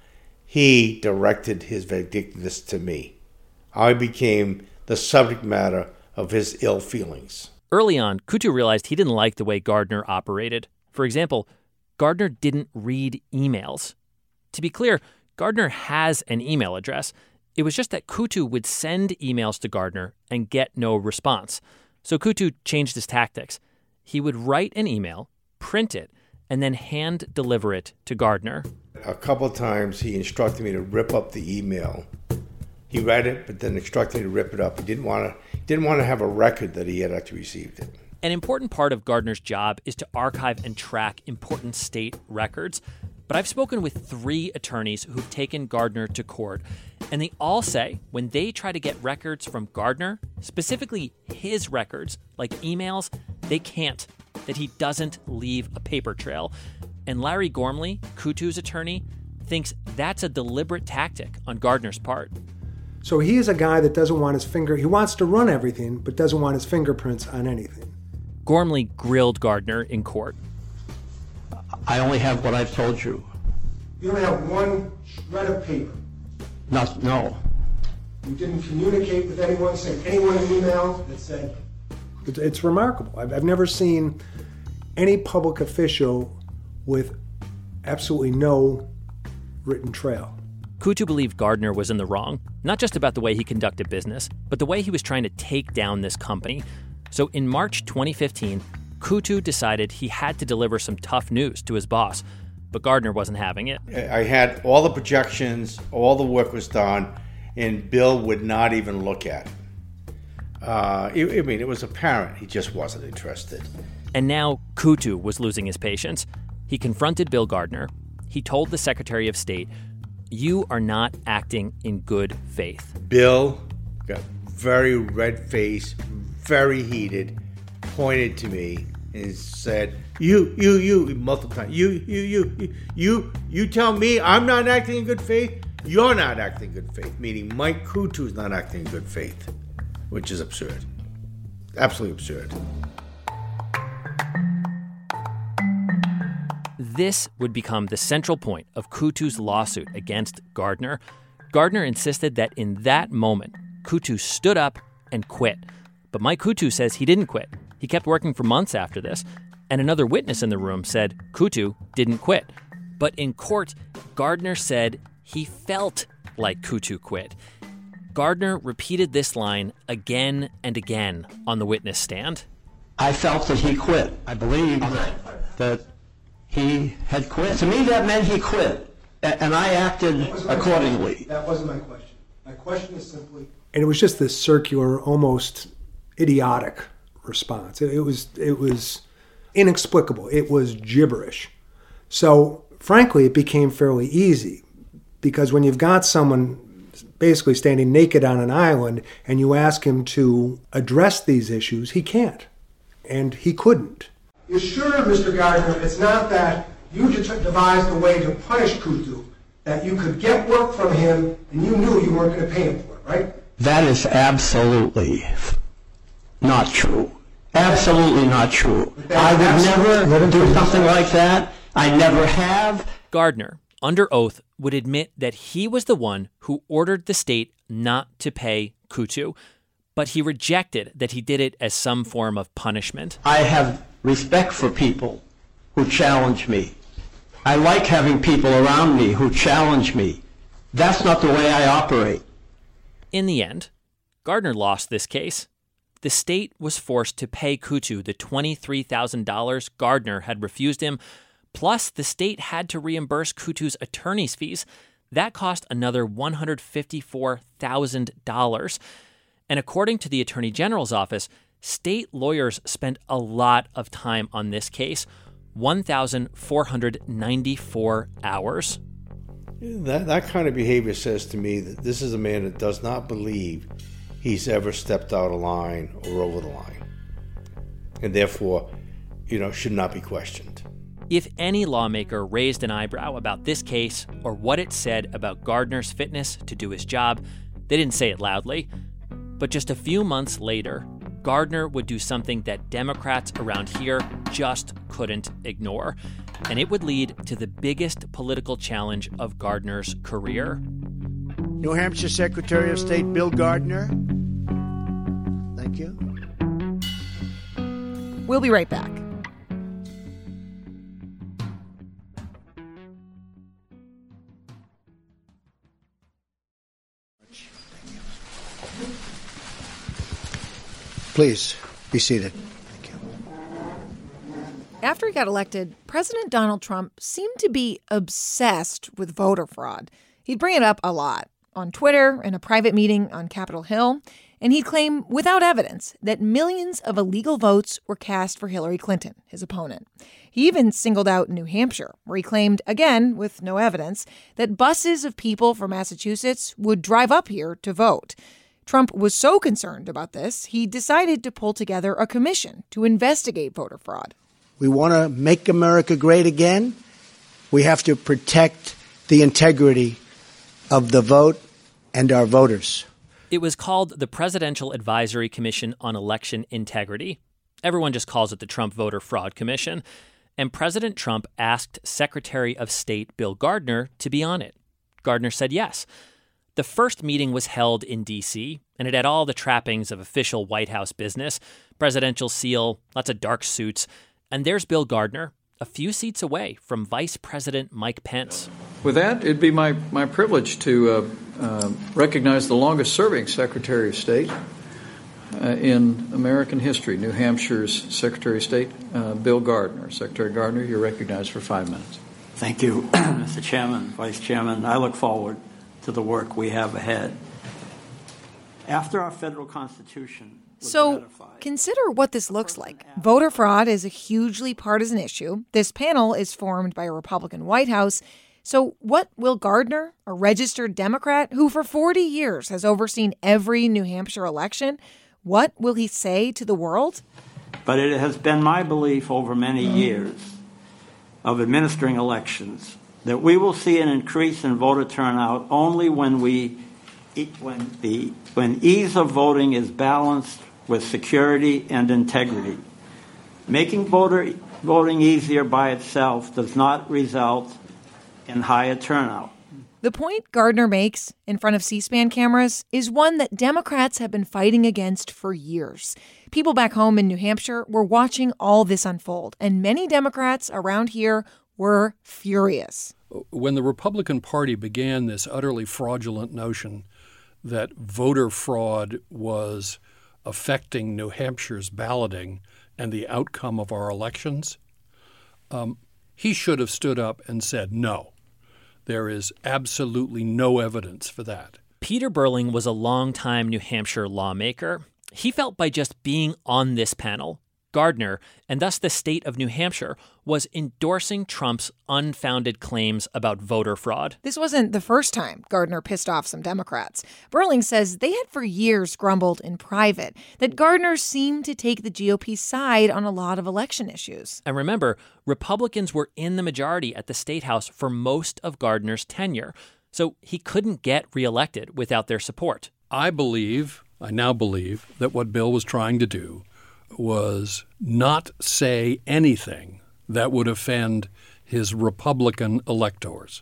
S10: he directed his vindictiveness to me. I became the subject matter of his ill feelings.
S1: Early on, Coutu realized he didn't like the way Gardner operated. For example, Gardner didn't read emails. To be clear, Gardner has an email address. It was just that Coutu would send emails to Gardner and get no response. So Coutu changed his tactics. He would write an email, print it, and then hand deliver it to Gardner.
S10: A couple of times he instructed me to rip up the email. He read it, but then instructed me to rip it up. He didn't want to didn't want to have a record that he had actually received it.
S1: An important part of Gardner's job is to archive and track important state records. But I've spoken with three attorneys who've taken Gardner to court, and they all say when they try to get records from Gardner, specifically his records, like emails, they can't, that he doesn't leave a paper trail. And Larry Gormley, Coutu's attorney, thinks that's a deliberate tactic on Gardner's part.
S9: So he is a guy that doesn't want his finger, he wants to run everything, but doesn't want his fingerprints on anything.
S1: Gormley grilled Gardner in court.
S4: I only have what I've told you.
S9: You don't have one shred of paper.
S4: No, no.
S9: You didn't communicate with anyone, send anyone an email that said... It's, it's remarkable. I've, I've never seen any public official with absolutely no written trail.
S1: Coutu believed Gardner was in the wrong, not just about the way he conducted business, but the way he was trying to take down this company. So in March twenty fifteen, Coutu decided he had to deliver some tough news to his boss, but Gardner wasn't having it.
S10: I had all the projections, all the work was done, and Bill would not even look at it. Uh, I mean, it was apparent he just wasn't interested.
S1: And now Coutu was losing his patience. He confronted Bill Gardner. He told the Secretary of State, "You are not acting in good faith."
S10: Bill got very red-faced, very heated, pointed to me and said, you, you, you, multiple times, you, you, you, you, you, you tell me I'm not acting in good faith, you're not acting in good faith, meaning Mike Coutu is not acting in good faith, which is absurd. Absolutely absurd.
S1: This would become the central point of Coutu's lawsuit against Gardner. Gardner insisted that in that moment, Coutu stood up and quit. But Mike Coutu says he didn't quit. He kept working for months after this. And another witness in the room said Coutu didn't quit. But in court, Gardner said he felt like Coutu quit. Gardner repeated this line again and again on the witness stand.
S4: I felt that he quit. I believe that he had quit. To me, that meant he quit, and I acted accordingly.
S9: Question. That wasn't my question. My question is simply... And it was just this circular, almost idiotic response. It, it was it was inexplicable. It was gibberish. So, frankly, it became fairly easy. Because when you've got someone basically standing naked on an island and you ask him to address these issues, he can't. And he couldn't. You're sure, Mister Gardner, it's not that you devised a way to punish Kutu, that you could get work from him and you knew you weren't going to pay him for it, right?
S4: That is absolutely not true. Absolutely not true. I would never do something like that. I never have.
S1: Gardner, under oath, would admit that he was the one who ordered the state not to pay Kutu, but he rejected that he did it as some form of punishment.
S4: I have respect for people who challenge me. I like having people around me who challenge me. That's not the way I operate.
S1: In the end, Gardner lost this case. The state was forced to pay Kutu the twenty-three thousand dollars Gardner had refused him, plus the state had to reimburse Kutu's attorney's fees. That cost another one hundred fifty-four thousand dollars. And according to the Attorney General's office, state lawyers spent a lot of time on this case, one thousand four hundred ninety-four hours.
S10: That, that kind of behavior says to me that this is a man that does not believe he's ever stepped out of line or over the line, and therefore, you know, should not be questioned.
S1: If any lawmaker raised an eyebrow about this case or what it said about Gardner's fitness to do his job, they didn't say it loudly. But just a few months later, Gardner would do something that Democrats around here just couldn't ignore. And it would lead to the biggest political challenge of Gardner's career.
S7: New Hampshire Secretary of State Bill Gardner. Thank you.
S5: We'll be right back.
S7: Please be seated.
S5: After he got elected, President Donald Trump seemed to be obsessed with voter fraud. He'd bring it up a lot on Twitter, in a private meeting on Capitol Hill, and he'd claim without evidence that millions of illegal votes were cast for Hillary Clinton, his opponent. He even singled out New Hampshire, where he claimed, again with no evidence, that buses of people from Massachusetts would drive up here to vote. Trump was so concerned about this, he decided to pull together a commission to investigate voter fraud.
S7: We want to make America great again. We have to protect the integrity of the vote and our voters.
S1: It was called the Presidential Advisory Commission on Election Integrity. Everyone just calls it the Trump Voter Fraud Commission. And President Trump asked Secretary of State Bill Gardner to be on it. Gardner said yes. The first meeting was held in D C, and it had all the trappings of official White House business, presidential seal, lots of dark suits. And there's Bill Gardner, a few seats away from Vice President Mike Pence.
S8: With that, it'd be my, my privilege to uh, uh, recognize the longest-serving Secretary of State uh, in American history, New Hampshire's Secretary of State, uh, Bill Gardner. Secretary Gardner, you're recognized for five minutes.
S12: Thank you, Mister Chairman, Vice Chairman. I look forward to the work we have ahead. After our federal Constitution was
S5: So
S12: ratified,
S5: consider what this looks like. Voter fraud is a hugely partisan issue. This panel is formed by a Republican White House. So what will Gardner, a registered Democrat who for forty years has overseen every New Hampshire election, what will he say to the world?
S12: but it has been my belief over many years of administering elections that we will see an increase in voter turnout only when we when the when ease of voting is balanced with security and integrity. Making voter voting easier by itself does not result in higher turnout.
S5: The point Gardner makes in front of C-SPAN cameras is one that Democrats have been fighting against for years. People back home in New Hampshire were watching all this unfold, and many Democrats around here were furious.
S24: When the Republican Party began this utterly fraudulent notion that voter fraud was affecting New Hampshire's balloting and the outcome of our elections, um, he should have stood up and said no. There is absolutely no evidence for that.
S1: Peter Burling was a longtime New Hampshire lawmaker. He felt by just being on this panel, Gardner, and thus the state of New Hampshire, was endorsing Trump's unfounded claims about voter fraud.
S5: This wasn't the first time Gardner pissed off some Democrats. Burling says they had for years grumbled in private that Gardner seemed to take the G O P's side on a lot of election issues.
S1: And remember, Republicans were in the majority at the State House for most of Gardner's tenure, so he couldn't get reelected without their support.
S24: I believe, I now believe, that what Bill was trying to do was not say anything that would offend his Republican electors.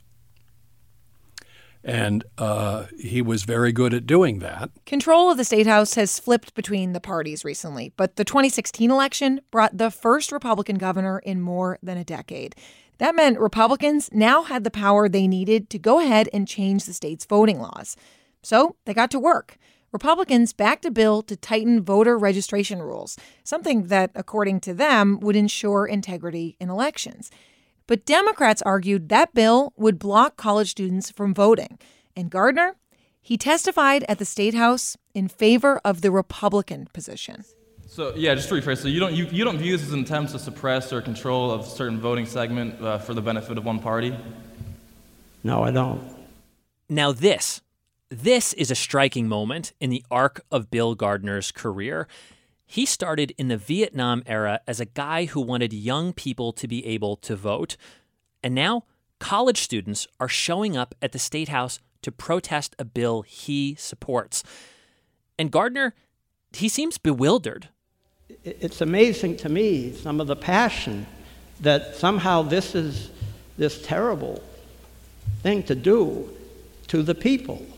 S24: And uh, he was very good at doing that.
S5: Control of the State House has flipped between the parties recently, but the twenty sixteen election brought the first Republican governor in more than a decade. That meant Republicans now had the power they needed to go ahead and change the state's voting laws. So they got to work. Republicans backed a bill to tighten voter registration rules, something that, according to them, would ensure integrity in elections. But Democrats argued that bill would block college students from voting. And Gardner, he testified at the State House in favor of the Republican position.
S6: So, yeah, just to rephrase, so you don't, you, you don't view this as an attempt to suppress or control a certain voting segment uh, for the benefit of one party?
S14: No, I don't.
S1: Now this, this is a striking moment in the arc of Bill Gardner's career. He started in the Vietnam era as a guy who wanted young people to be able to vote. And now college students are showing up at the State House to protest a bill he supports. And Gardner, he seems bewildered.
S14: It's amazing to me, some of the passion that somehow this is this terrible thing to do to the people.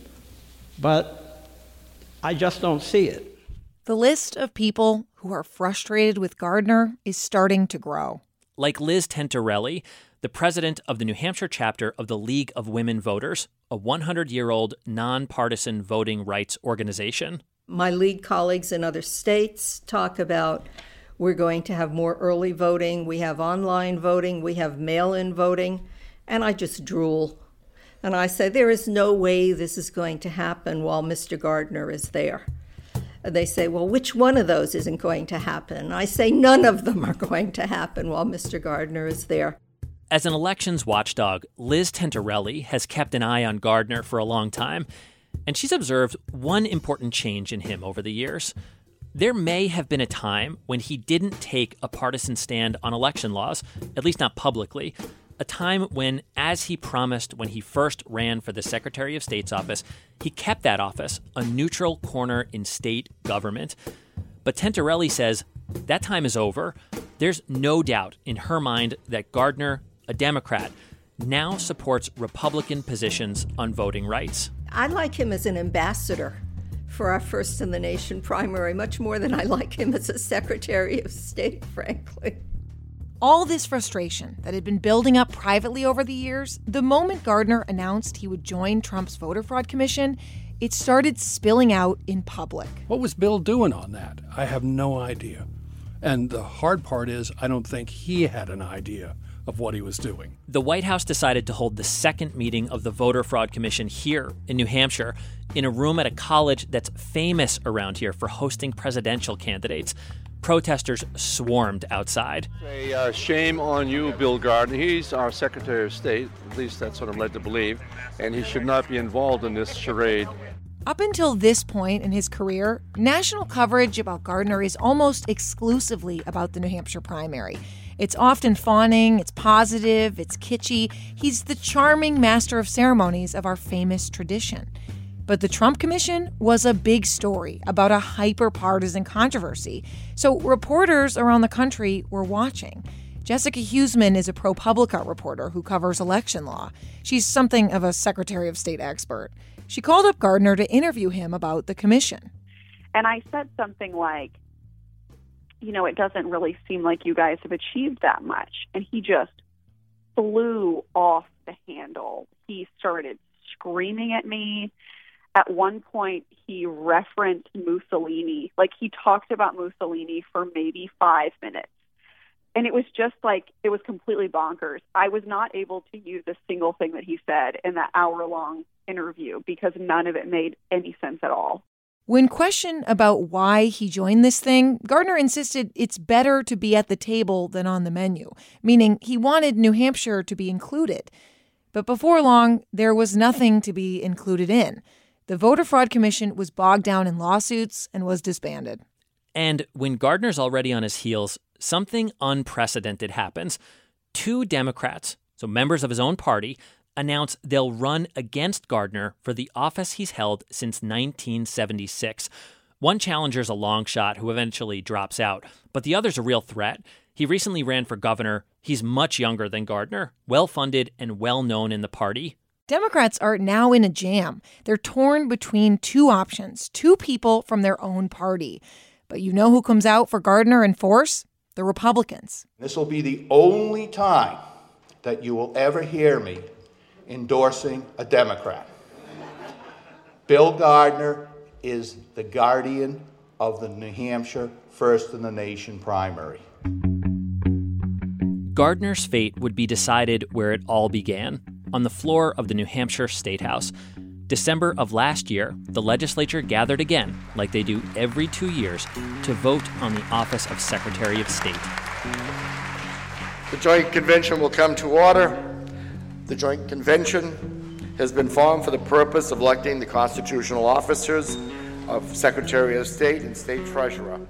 S14: But I just don't see it.
S5: The list of people who are frustrated with Gardner is starting to grow.
S1: Like Liz Tentarelli, the president of the New Hampshire chapter of the League of Women Voters, a one hundred year old nonpartisan voting rights organization.
S13: My league colleagues in other states talk about we're going to have more early voting, we have online voting, we have mail-in voting, and I just drool. And I say, there is no way this is going to happen while Mister Gardner is there. And they say, well, which one of those isn't going to happen? I say, none of them are going to happen while Mister Gardner is there.
S1: As an elections watchdog, Liz Tentarelli has kept an eye on Gardner for a long time, and she's observed one important change in him over the years. There may have been a time when he didn't take a partisan stand on election laws, at least not publicly, a time when, as he promised when he first ran for the Secretary of State's office, he kept that office a neutral corner in state government. But Tentarelli says that time is over. There's no doubt in her mind that Gardner, a Democrat, now supports Republican positions on voting rights.
S13: I like him as an ambassador for our First in the Nation primary, much more than I like him as a Secretary of State, frankly.
S5: All this frustration that had been building up privately over the years, the moment Gardner announced he would join Trump's voter fraud commission, it started spilling out in public.
S24: What was Bill doing on that? I have no idea. And the hard part is, I don't think he had an idea of what he was doing.
S1: The White House decided to hold the second meeting of the Voter Fraud Commission here in New Hampshire in a room at a college that's famous around here for hosting presidential candidates. Protesters swarmed outside.
S15: A uh, shame on you, Bill Gardner. He's our Secretary of State, at least that's what I'm led to believe, and he should not be involved in this charade.
S5: Up until this point in his career, national coverage about Gardner is almost exclusively about the New Hampshire primary. It's often fawning, it's positive, it's kitschy. He's the charming master of ceremonies of our famous tradition. But the Trump Commission was a big story about a hyper-partisan controversy. So reporters around the country were watching. Jessica Huseman is a ProPublica reporter who covers election law. She's something of a Secretary of State expert. She called up Gardner to interview him about the commission.
S17: And I said something like, you know, it doesn't really seem like you guys have achieved that much. And he just flew off the handle. He started screaming at me. At one point, he referenced Mussolini. Like, he talked about Mussolini for maybe five minutes. And it was just like, it was completely bonkers. I was not able to use a single thing that he said in that hour-long interview because none of it made any sense at all.
S5: When questioned about why he joined this thing, Gardner insisted it's better to be at the table than on the menu, meaning he wanted New Hampshire to be included. But before long, there was nothing to be included in. The Voter Fraud Commission was bogged down in lawsuits and was disbanded.
S1: And when Gardner's already on his heels, something unprecedented happens. Two Democrats, so members of his own party, announce they'll run against Gardner for the office he's held since nineteen seventy-six. One challenger's a long shot who eventually drops out, but the other's a real threat. He recently ran for governor. He's much younger than Gardner, well-funded and well-known in the party.
S5: Democrats are now in a jam. They're torn between two options, two people from their own party. But you know who comes out for Gardner in force? The Republicans.
S16: This will be the only time that you will ever hear me endorsing a Democrat. Bill Gardner is the guardian of the New Hampshire First in the Nation primary.
S1: Gardner's fate would be decided where it all began, on the floor of the New Hampshire State House. December of last year, the legislature gathered again, like they do every two years, to vote on the office of Secretary of State.
S18: The Joint Convention will come to order. The Joint Convention has been formed for the purpose of electing the constitutional officers of Secretary of State and State Treasurer.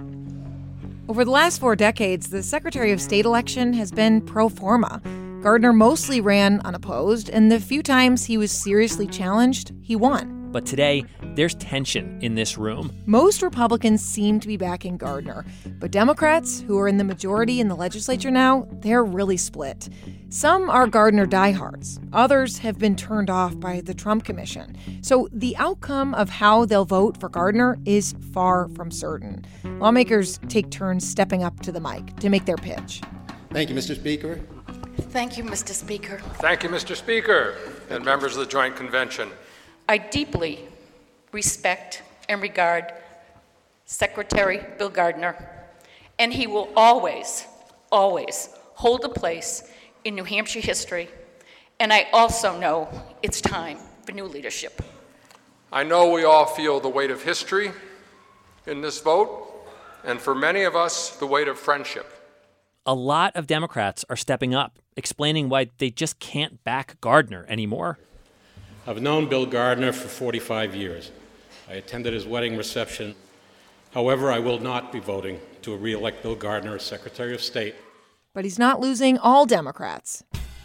S5: Over the last four decades, the Secretary of State election has been pro forma. Gardner mostly ran unopposed, and the few times he was seriously challenged, he won.
S1: But today, there's tension in this room.
S5: Most Republicans seem to be backing Gardner, but Democrats, who are in the majority in the legislature now, they're really split. Some are Gardner diehards. Others have been turned off by the Trump Commission. So the outcome of how they'll vote for Gardner is far from certain. Lawmakers take turns stepping up to the mic to make their pitch.
S19: Thank you, Mister Speaker.
S20: Thank you, Mister Speaker.
S25: Thank you, Mister Speaker, and members of the Joint Convention.
S20: I deeply respect and regard Secretary Bill Gardner, and he will always, always hold a place in New Hampshire history, and I also know it's time for new leadership.
S25: I know we all feel the weight of history in this vote, and for many of us, the weight of friendship.
S1: A lot of Democrats are stepping up, explaining why they just can't back Gardner anymore.
S26: I've known Bill Gardner for forty-five years. I attended his wedding reception. However, I will not be voting to re-elect Bill Gardner as Secretary of State.
S5: But he's not losing all Democrats.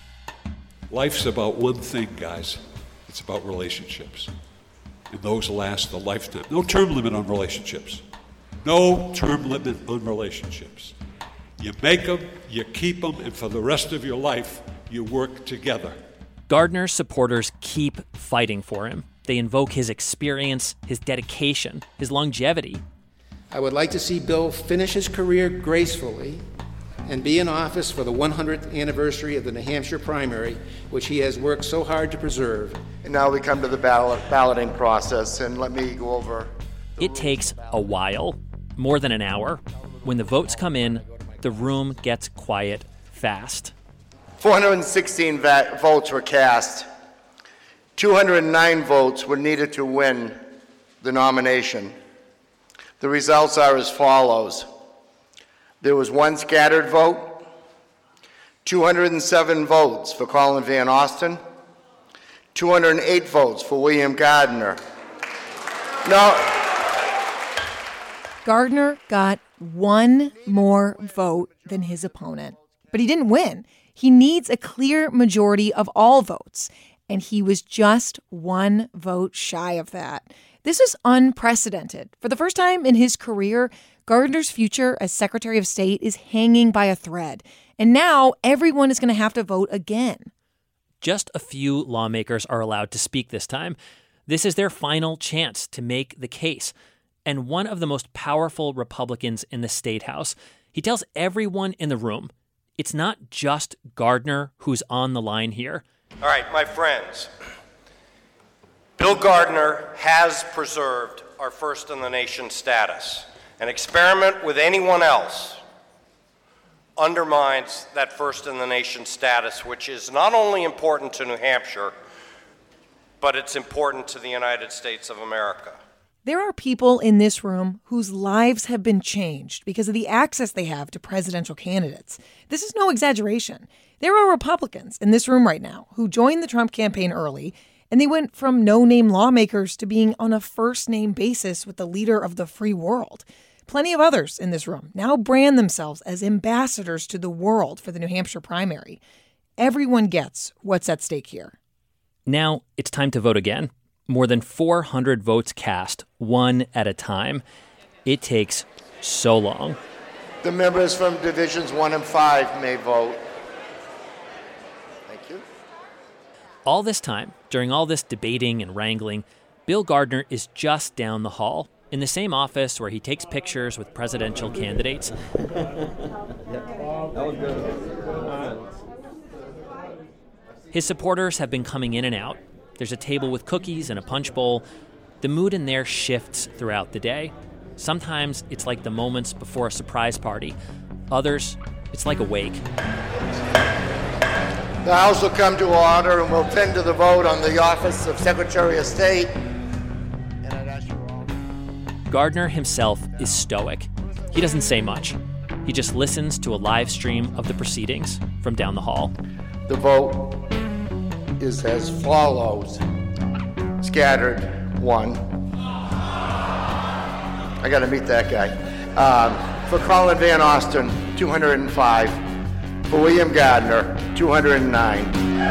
S27: Life's about one thing, guys. It's about relationships. And those last a lifetime. No term limit on relationships. No term limit on relationships. You make them, you keep them, and for the rest of your life, you work together.
S1: Gardner's supporters keep fighting for him. They invoke his experience, his dedication, his longevity.
S19: I would like to see Bill finish his career gracefully and be in office for the one hundredth anniversary of the New Hampshire primary, which he has worked so hard to preserve.
S18: And now we come to the ballot, balloting process, and let me go over.
S1: It takes a while, more than an hour. When the votes come in, the room gets quiet fast.
S18: four hundred sixteen va- votes were cast. two hundred nine votes were needed to win the nomination. The results are as follows. There was one scattered vote, two hundred seven votes for Colin Van Osten, two hundred eight votes for William Gardner. No.
S5: Gardner got one more vote than his opponent, but he didn't win. He needs a clear majority of all votes, and he was just one vote shy of that. This is unprecedented. For the first time in his career, Gardner's future as Secretary of State is hanging by a thread, and now everyone is going to have to vote again.
S1: Just a few lawmakers are allowed to speak this time. This is their final chance to make the case. And one of the most powerful Republicans in the State House, he tells everyone in the room, it's not just Gardner who's on the line here.
S28: All right, my friends, Bill Gardner has preserved our first-in-the-nation status. An experiment with anyone else undermines that first-in-the-nation status, which is not only important to New Hampshire, but it's important to the United States of America.
S5: There are people in this room whose lives have been changed because of the access they have to presidential candidates. This is no exaggeration. There are Republicans in this room right now who joined the Trump campaign early, and they went from no-name lawmakers to being on a first-name basis with the leader of the free world. Plenty of others in this room now brand themselves as ambassadors to the world for the New Hampshire primary. Everyone gets what's at stake here.
S1: Now it's time to vote again. More than four hundred votes cast, one at a time. It takes so long.
S18: The members from Divisions one and five may vote. Thank you.
S1: All this time, during all this debating and wrangling, Bill Gardner is just down the hall, in the same office where he takes pictures with presidential candidates. His supporters have been coming in and out. There's a table with cookies and a punch bowl. The mood in there shifts throughout the day. Sometimes it's like the moments before a surprise party. Others, it's like a wake.
S18: The House will come to order and will tend to the vote on the office of Secretary of State.
S1: Gardner himself is stoic. He doesn't say much. He just listens to a live stream of the proceedings from down the hall.
S18: The vote is as follows. Scattered, one. I got to meet that guy. Um, for Colin Van Osten, two hundred five. For William Gardner, two hundred nine.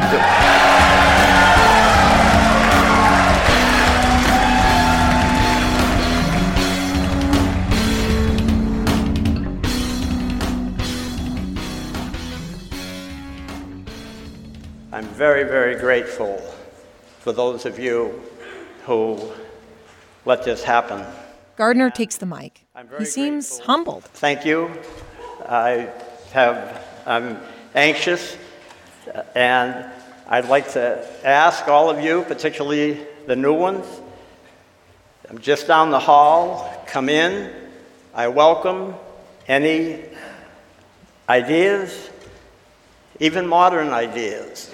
S12: I'm very, very grateful for those of you who let this happen.
S5: Gardner takes the mic. He seems grateful. humbled.
S12: Thank you. I have, I'm anxious, and I'd like to ask all of you, particularly the new ones, I'm just down the hall, come in. I welcome any ideas, even modern ideas.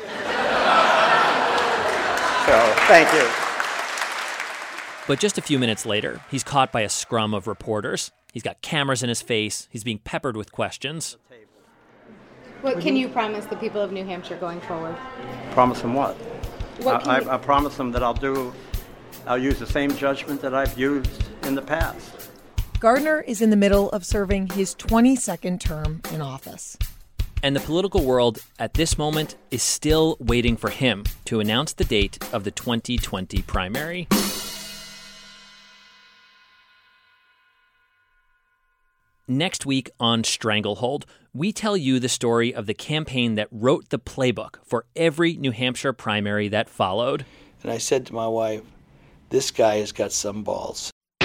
S12: So, thank you.
S1: But just a few minutes later, he's caught by a scrum of reporters. He's got cameras in his face. He's being peppered with questions.
S2: What can you promise the people of New Hampshire going forward?
S12: Promise them what?
S2: What
S12: I,
S2: can
S12: I, I promise them that I'll do, I'll use the same judgment that I've used in the past.
S5: Gardner is in the middle of serving his twenty-second term in office.
S1: And the political world at this moment is still waiting for him to announce the date of the twenty twenty primary. Next week on Stranglehold, we tell you the story of the campaign that wrote the playbook for every New Hampshire primary that followed.
S3: And I said to my wife, this guy has got some balls. I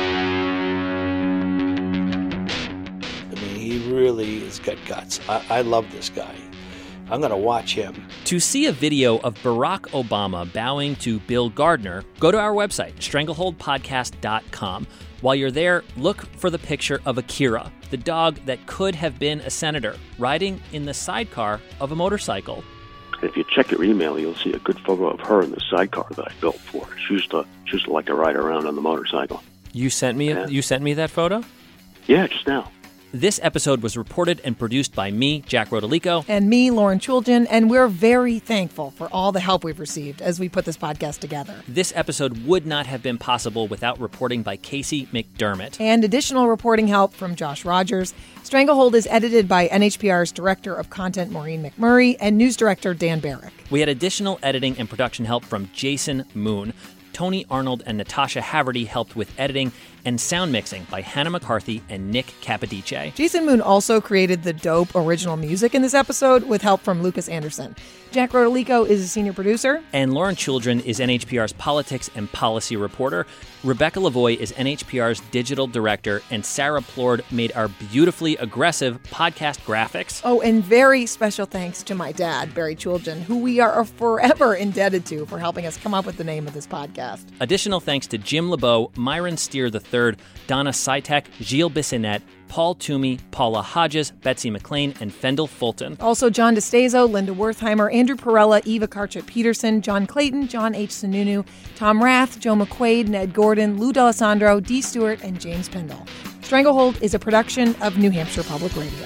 S3: mean, he really has got guts. I, I love this guy. I'm going to watch him.
S1: To see a video of Barack Obama bowing to Bill Gardner, go to our website, stranglehold podcast dot com. While you're there, look for the picture of Akira, the dog that could have been a senator, riding in the sidecar of a motorcycle.
S4: If you check your email, you'll see a good photo of her in the sidecar that I built for her. She used to, she used to like to ride around on the motorcycle.
S1: You sent me
S4: Yeah.
S1: you sent me that photo?
S4: Yeah, just now.
S1: This episode was reported and produced by me, Jack Rodolico.
S5: And me, Lauren Chulgin, and we're very thankful for all the help we've received as we put this podcast together.
S1: This episode would not have been possible without reporting by Casey McDermott.
S5: And additional reporting help from Josh Rogers. Stranglehold is edited by N H P R's Director of Content, Maureen McMurray, and News Director Dan Barrick.
S1: We had additional editing and production help from Jason Moon. Tony Arnold and Natasha Haverty helped with editing, and sound mixing by Hannah McCarthy and Nick Capodice.
S5: Jason Moon also created the dope original music in this episode with help from Lucas Anderson. Jack Rodolico is a senior producer.
S1: And Lauren Chulgin is N H P R's politics and policy reporter. Rebecca Lavoie is N H P R's digital director. And Sarah Plord made our beautifully aggressive podcast graphics.
S5: Oh, and very special thanks to my dad, Barry Chulgin, who we are forever indebted to for helping us come up with the name of this podcast.
S1: Additional thanks to Jim LeBeau, Myron Steer the third, Donna Sitek, Gilles Bissonnette, Paul Toomey, Paula Hodges, Betsy McLean, and Fendel Fulton.
S5: Also, John DeStazo, Linda Wertheimer, Andrew Perella, Eva Karchuk-Peterson, John Clayton, John H. Sununu, Tom Rath, Joe McQuaid, Ned Gordon, Lou D'Alessandro, Dee Stewart, and James Pendle. Stranglehold is a production of New Hampshire Public Radio.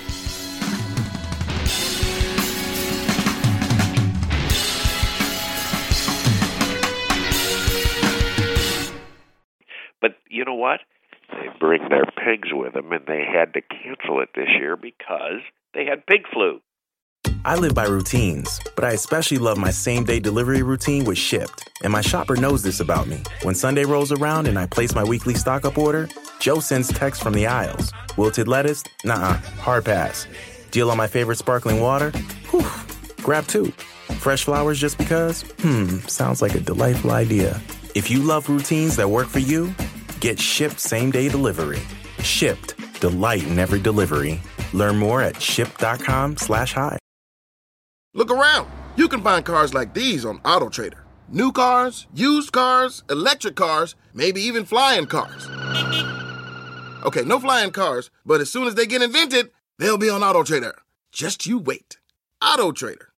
S7: But you know what? They bring their pigs with them, and they had to cancel it this year because they had pig flu.
S8: I live by routines, but I especially love my same-day delivery routine with Shipt. And my shopper knows this about me. When Sunday rolls around and I place my weekly stock-up order, Joe sends texts from the aisles. Wilted lettuce? Nuh-uh, hard pass. Deal on my favorite sparkling water? Whew, grab two. Fresh flowers just because? Hmm, sounds like a delightful idea. If you love routines that work for you, get Shipt same-day delivery. Shipt, delight in every delivery. Learn more at shipt.com slash hi.
S9: Look around. You can find cars like these on AutoTrader. New cars, used cars, electric cars, maybe even flying cars. Okay, no flying cars, but as soon as they get invented, they'll be on AutoTrader. Just you wait. AutoTrader.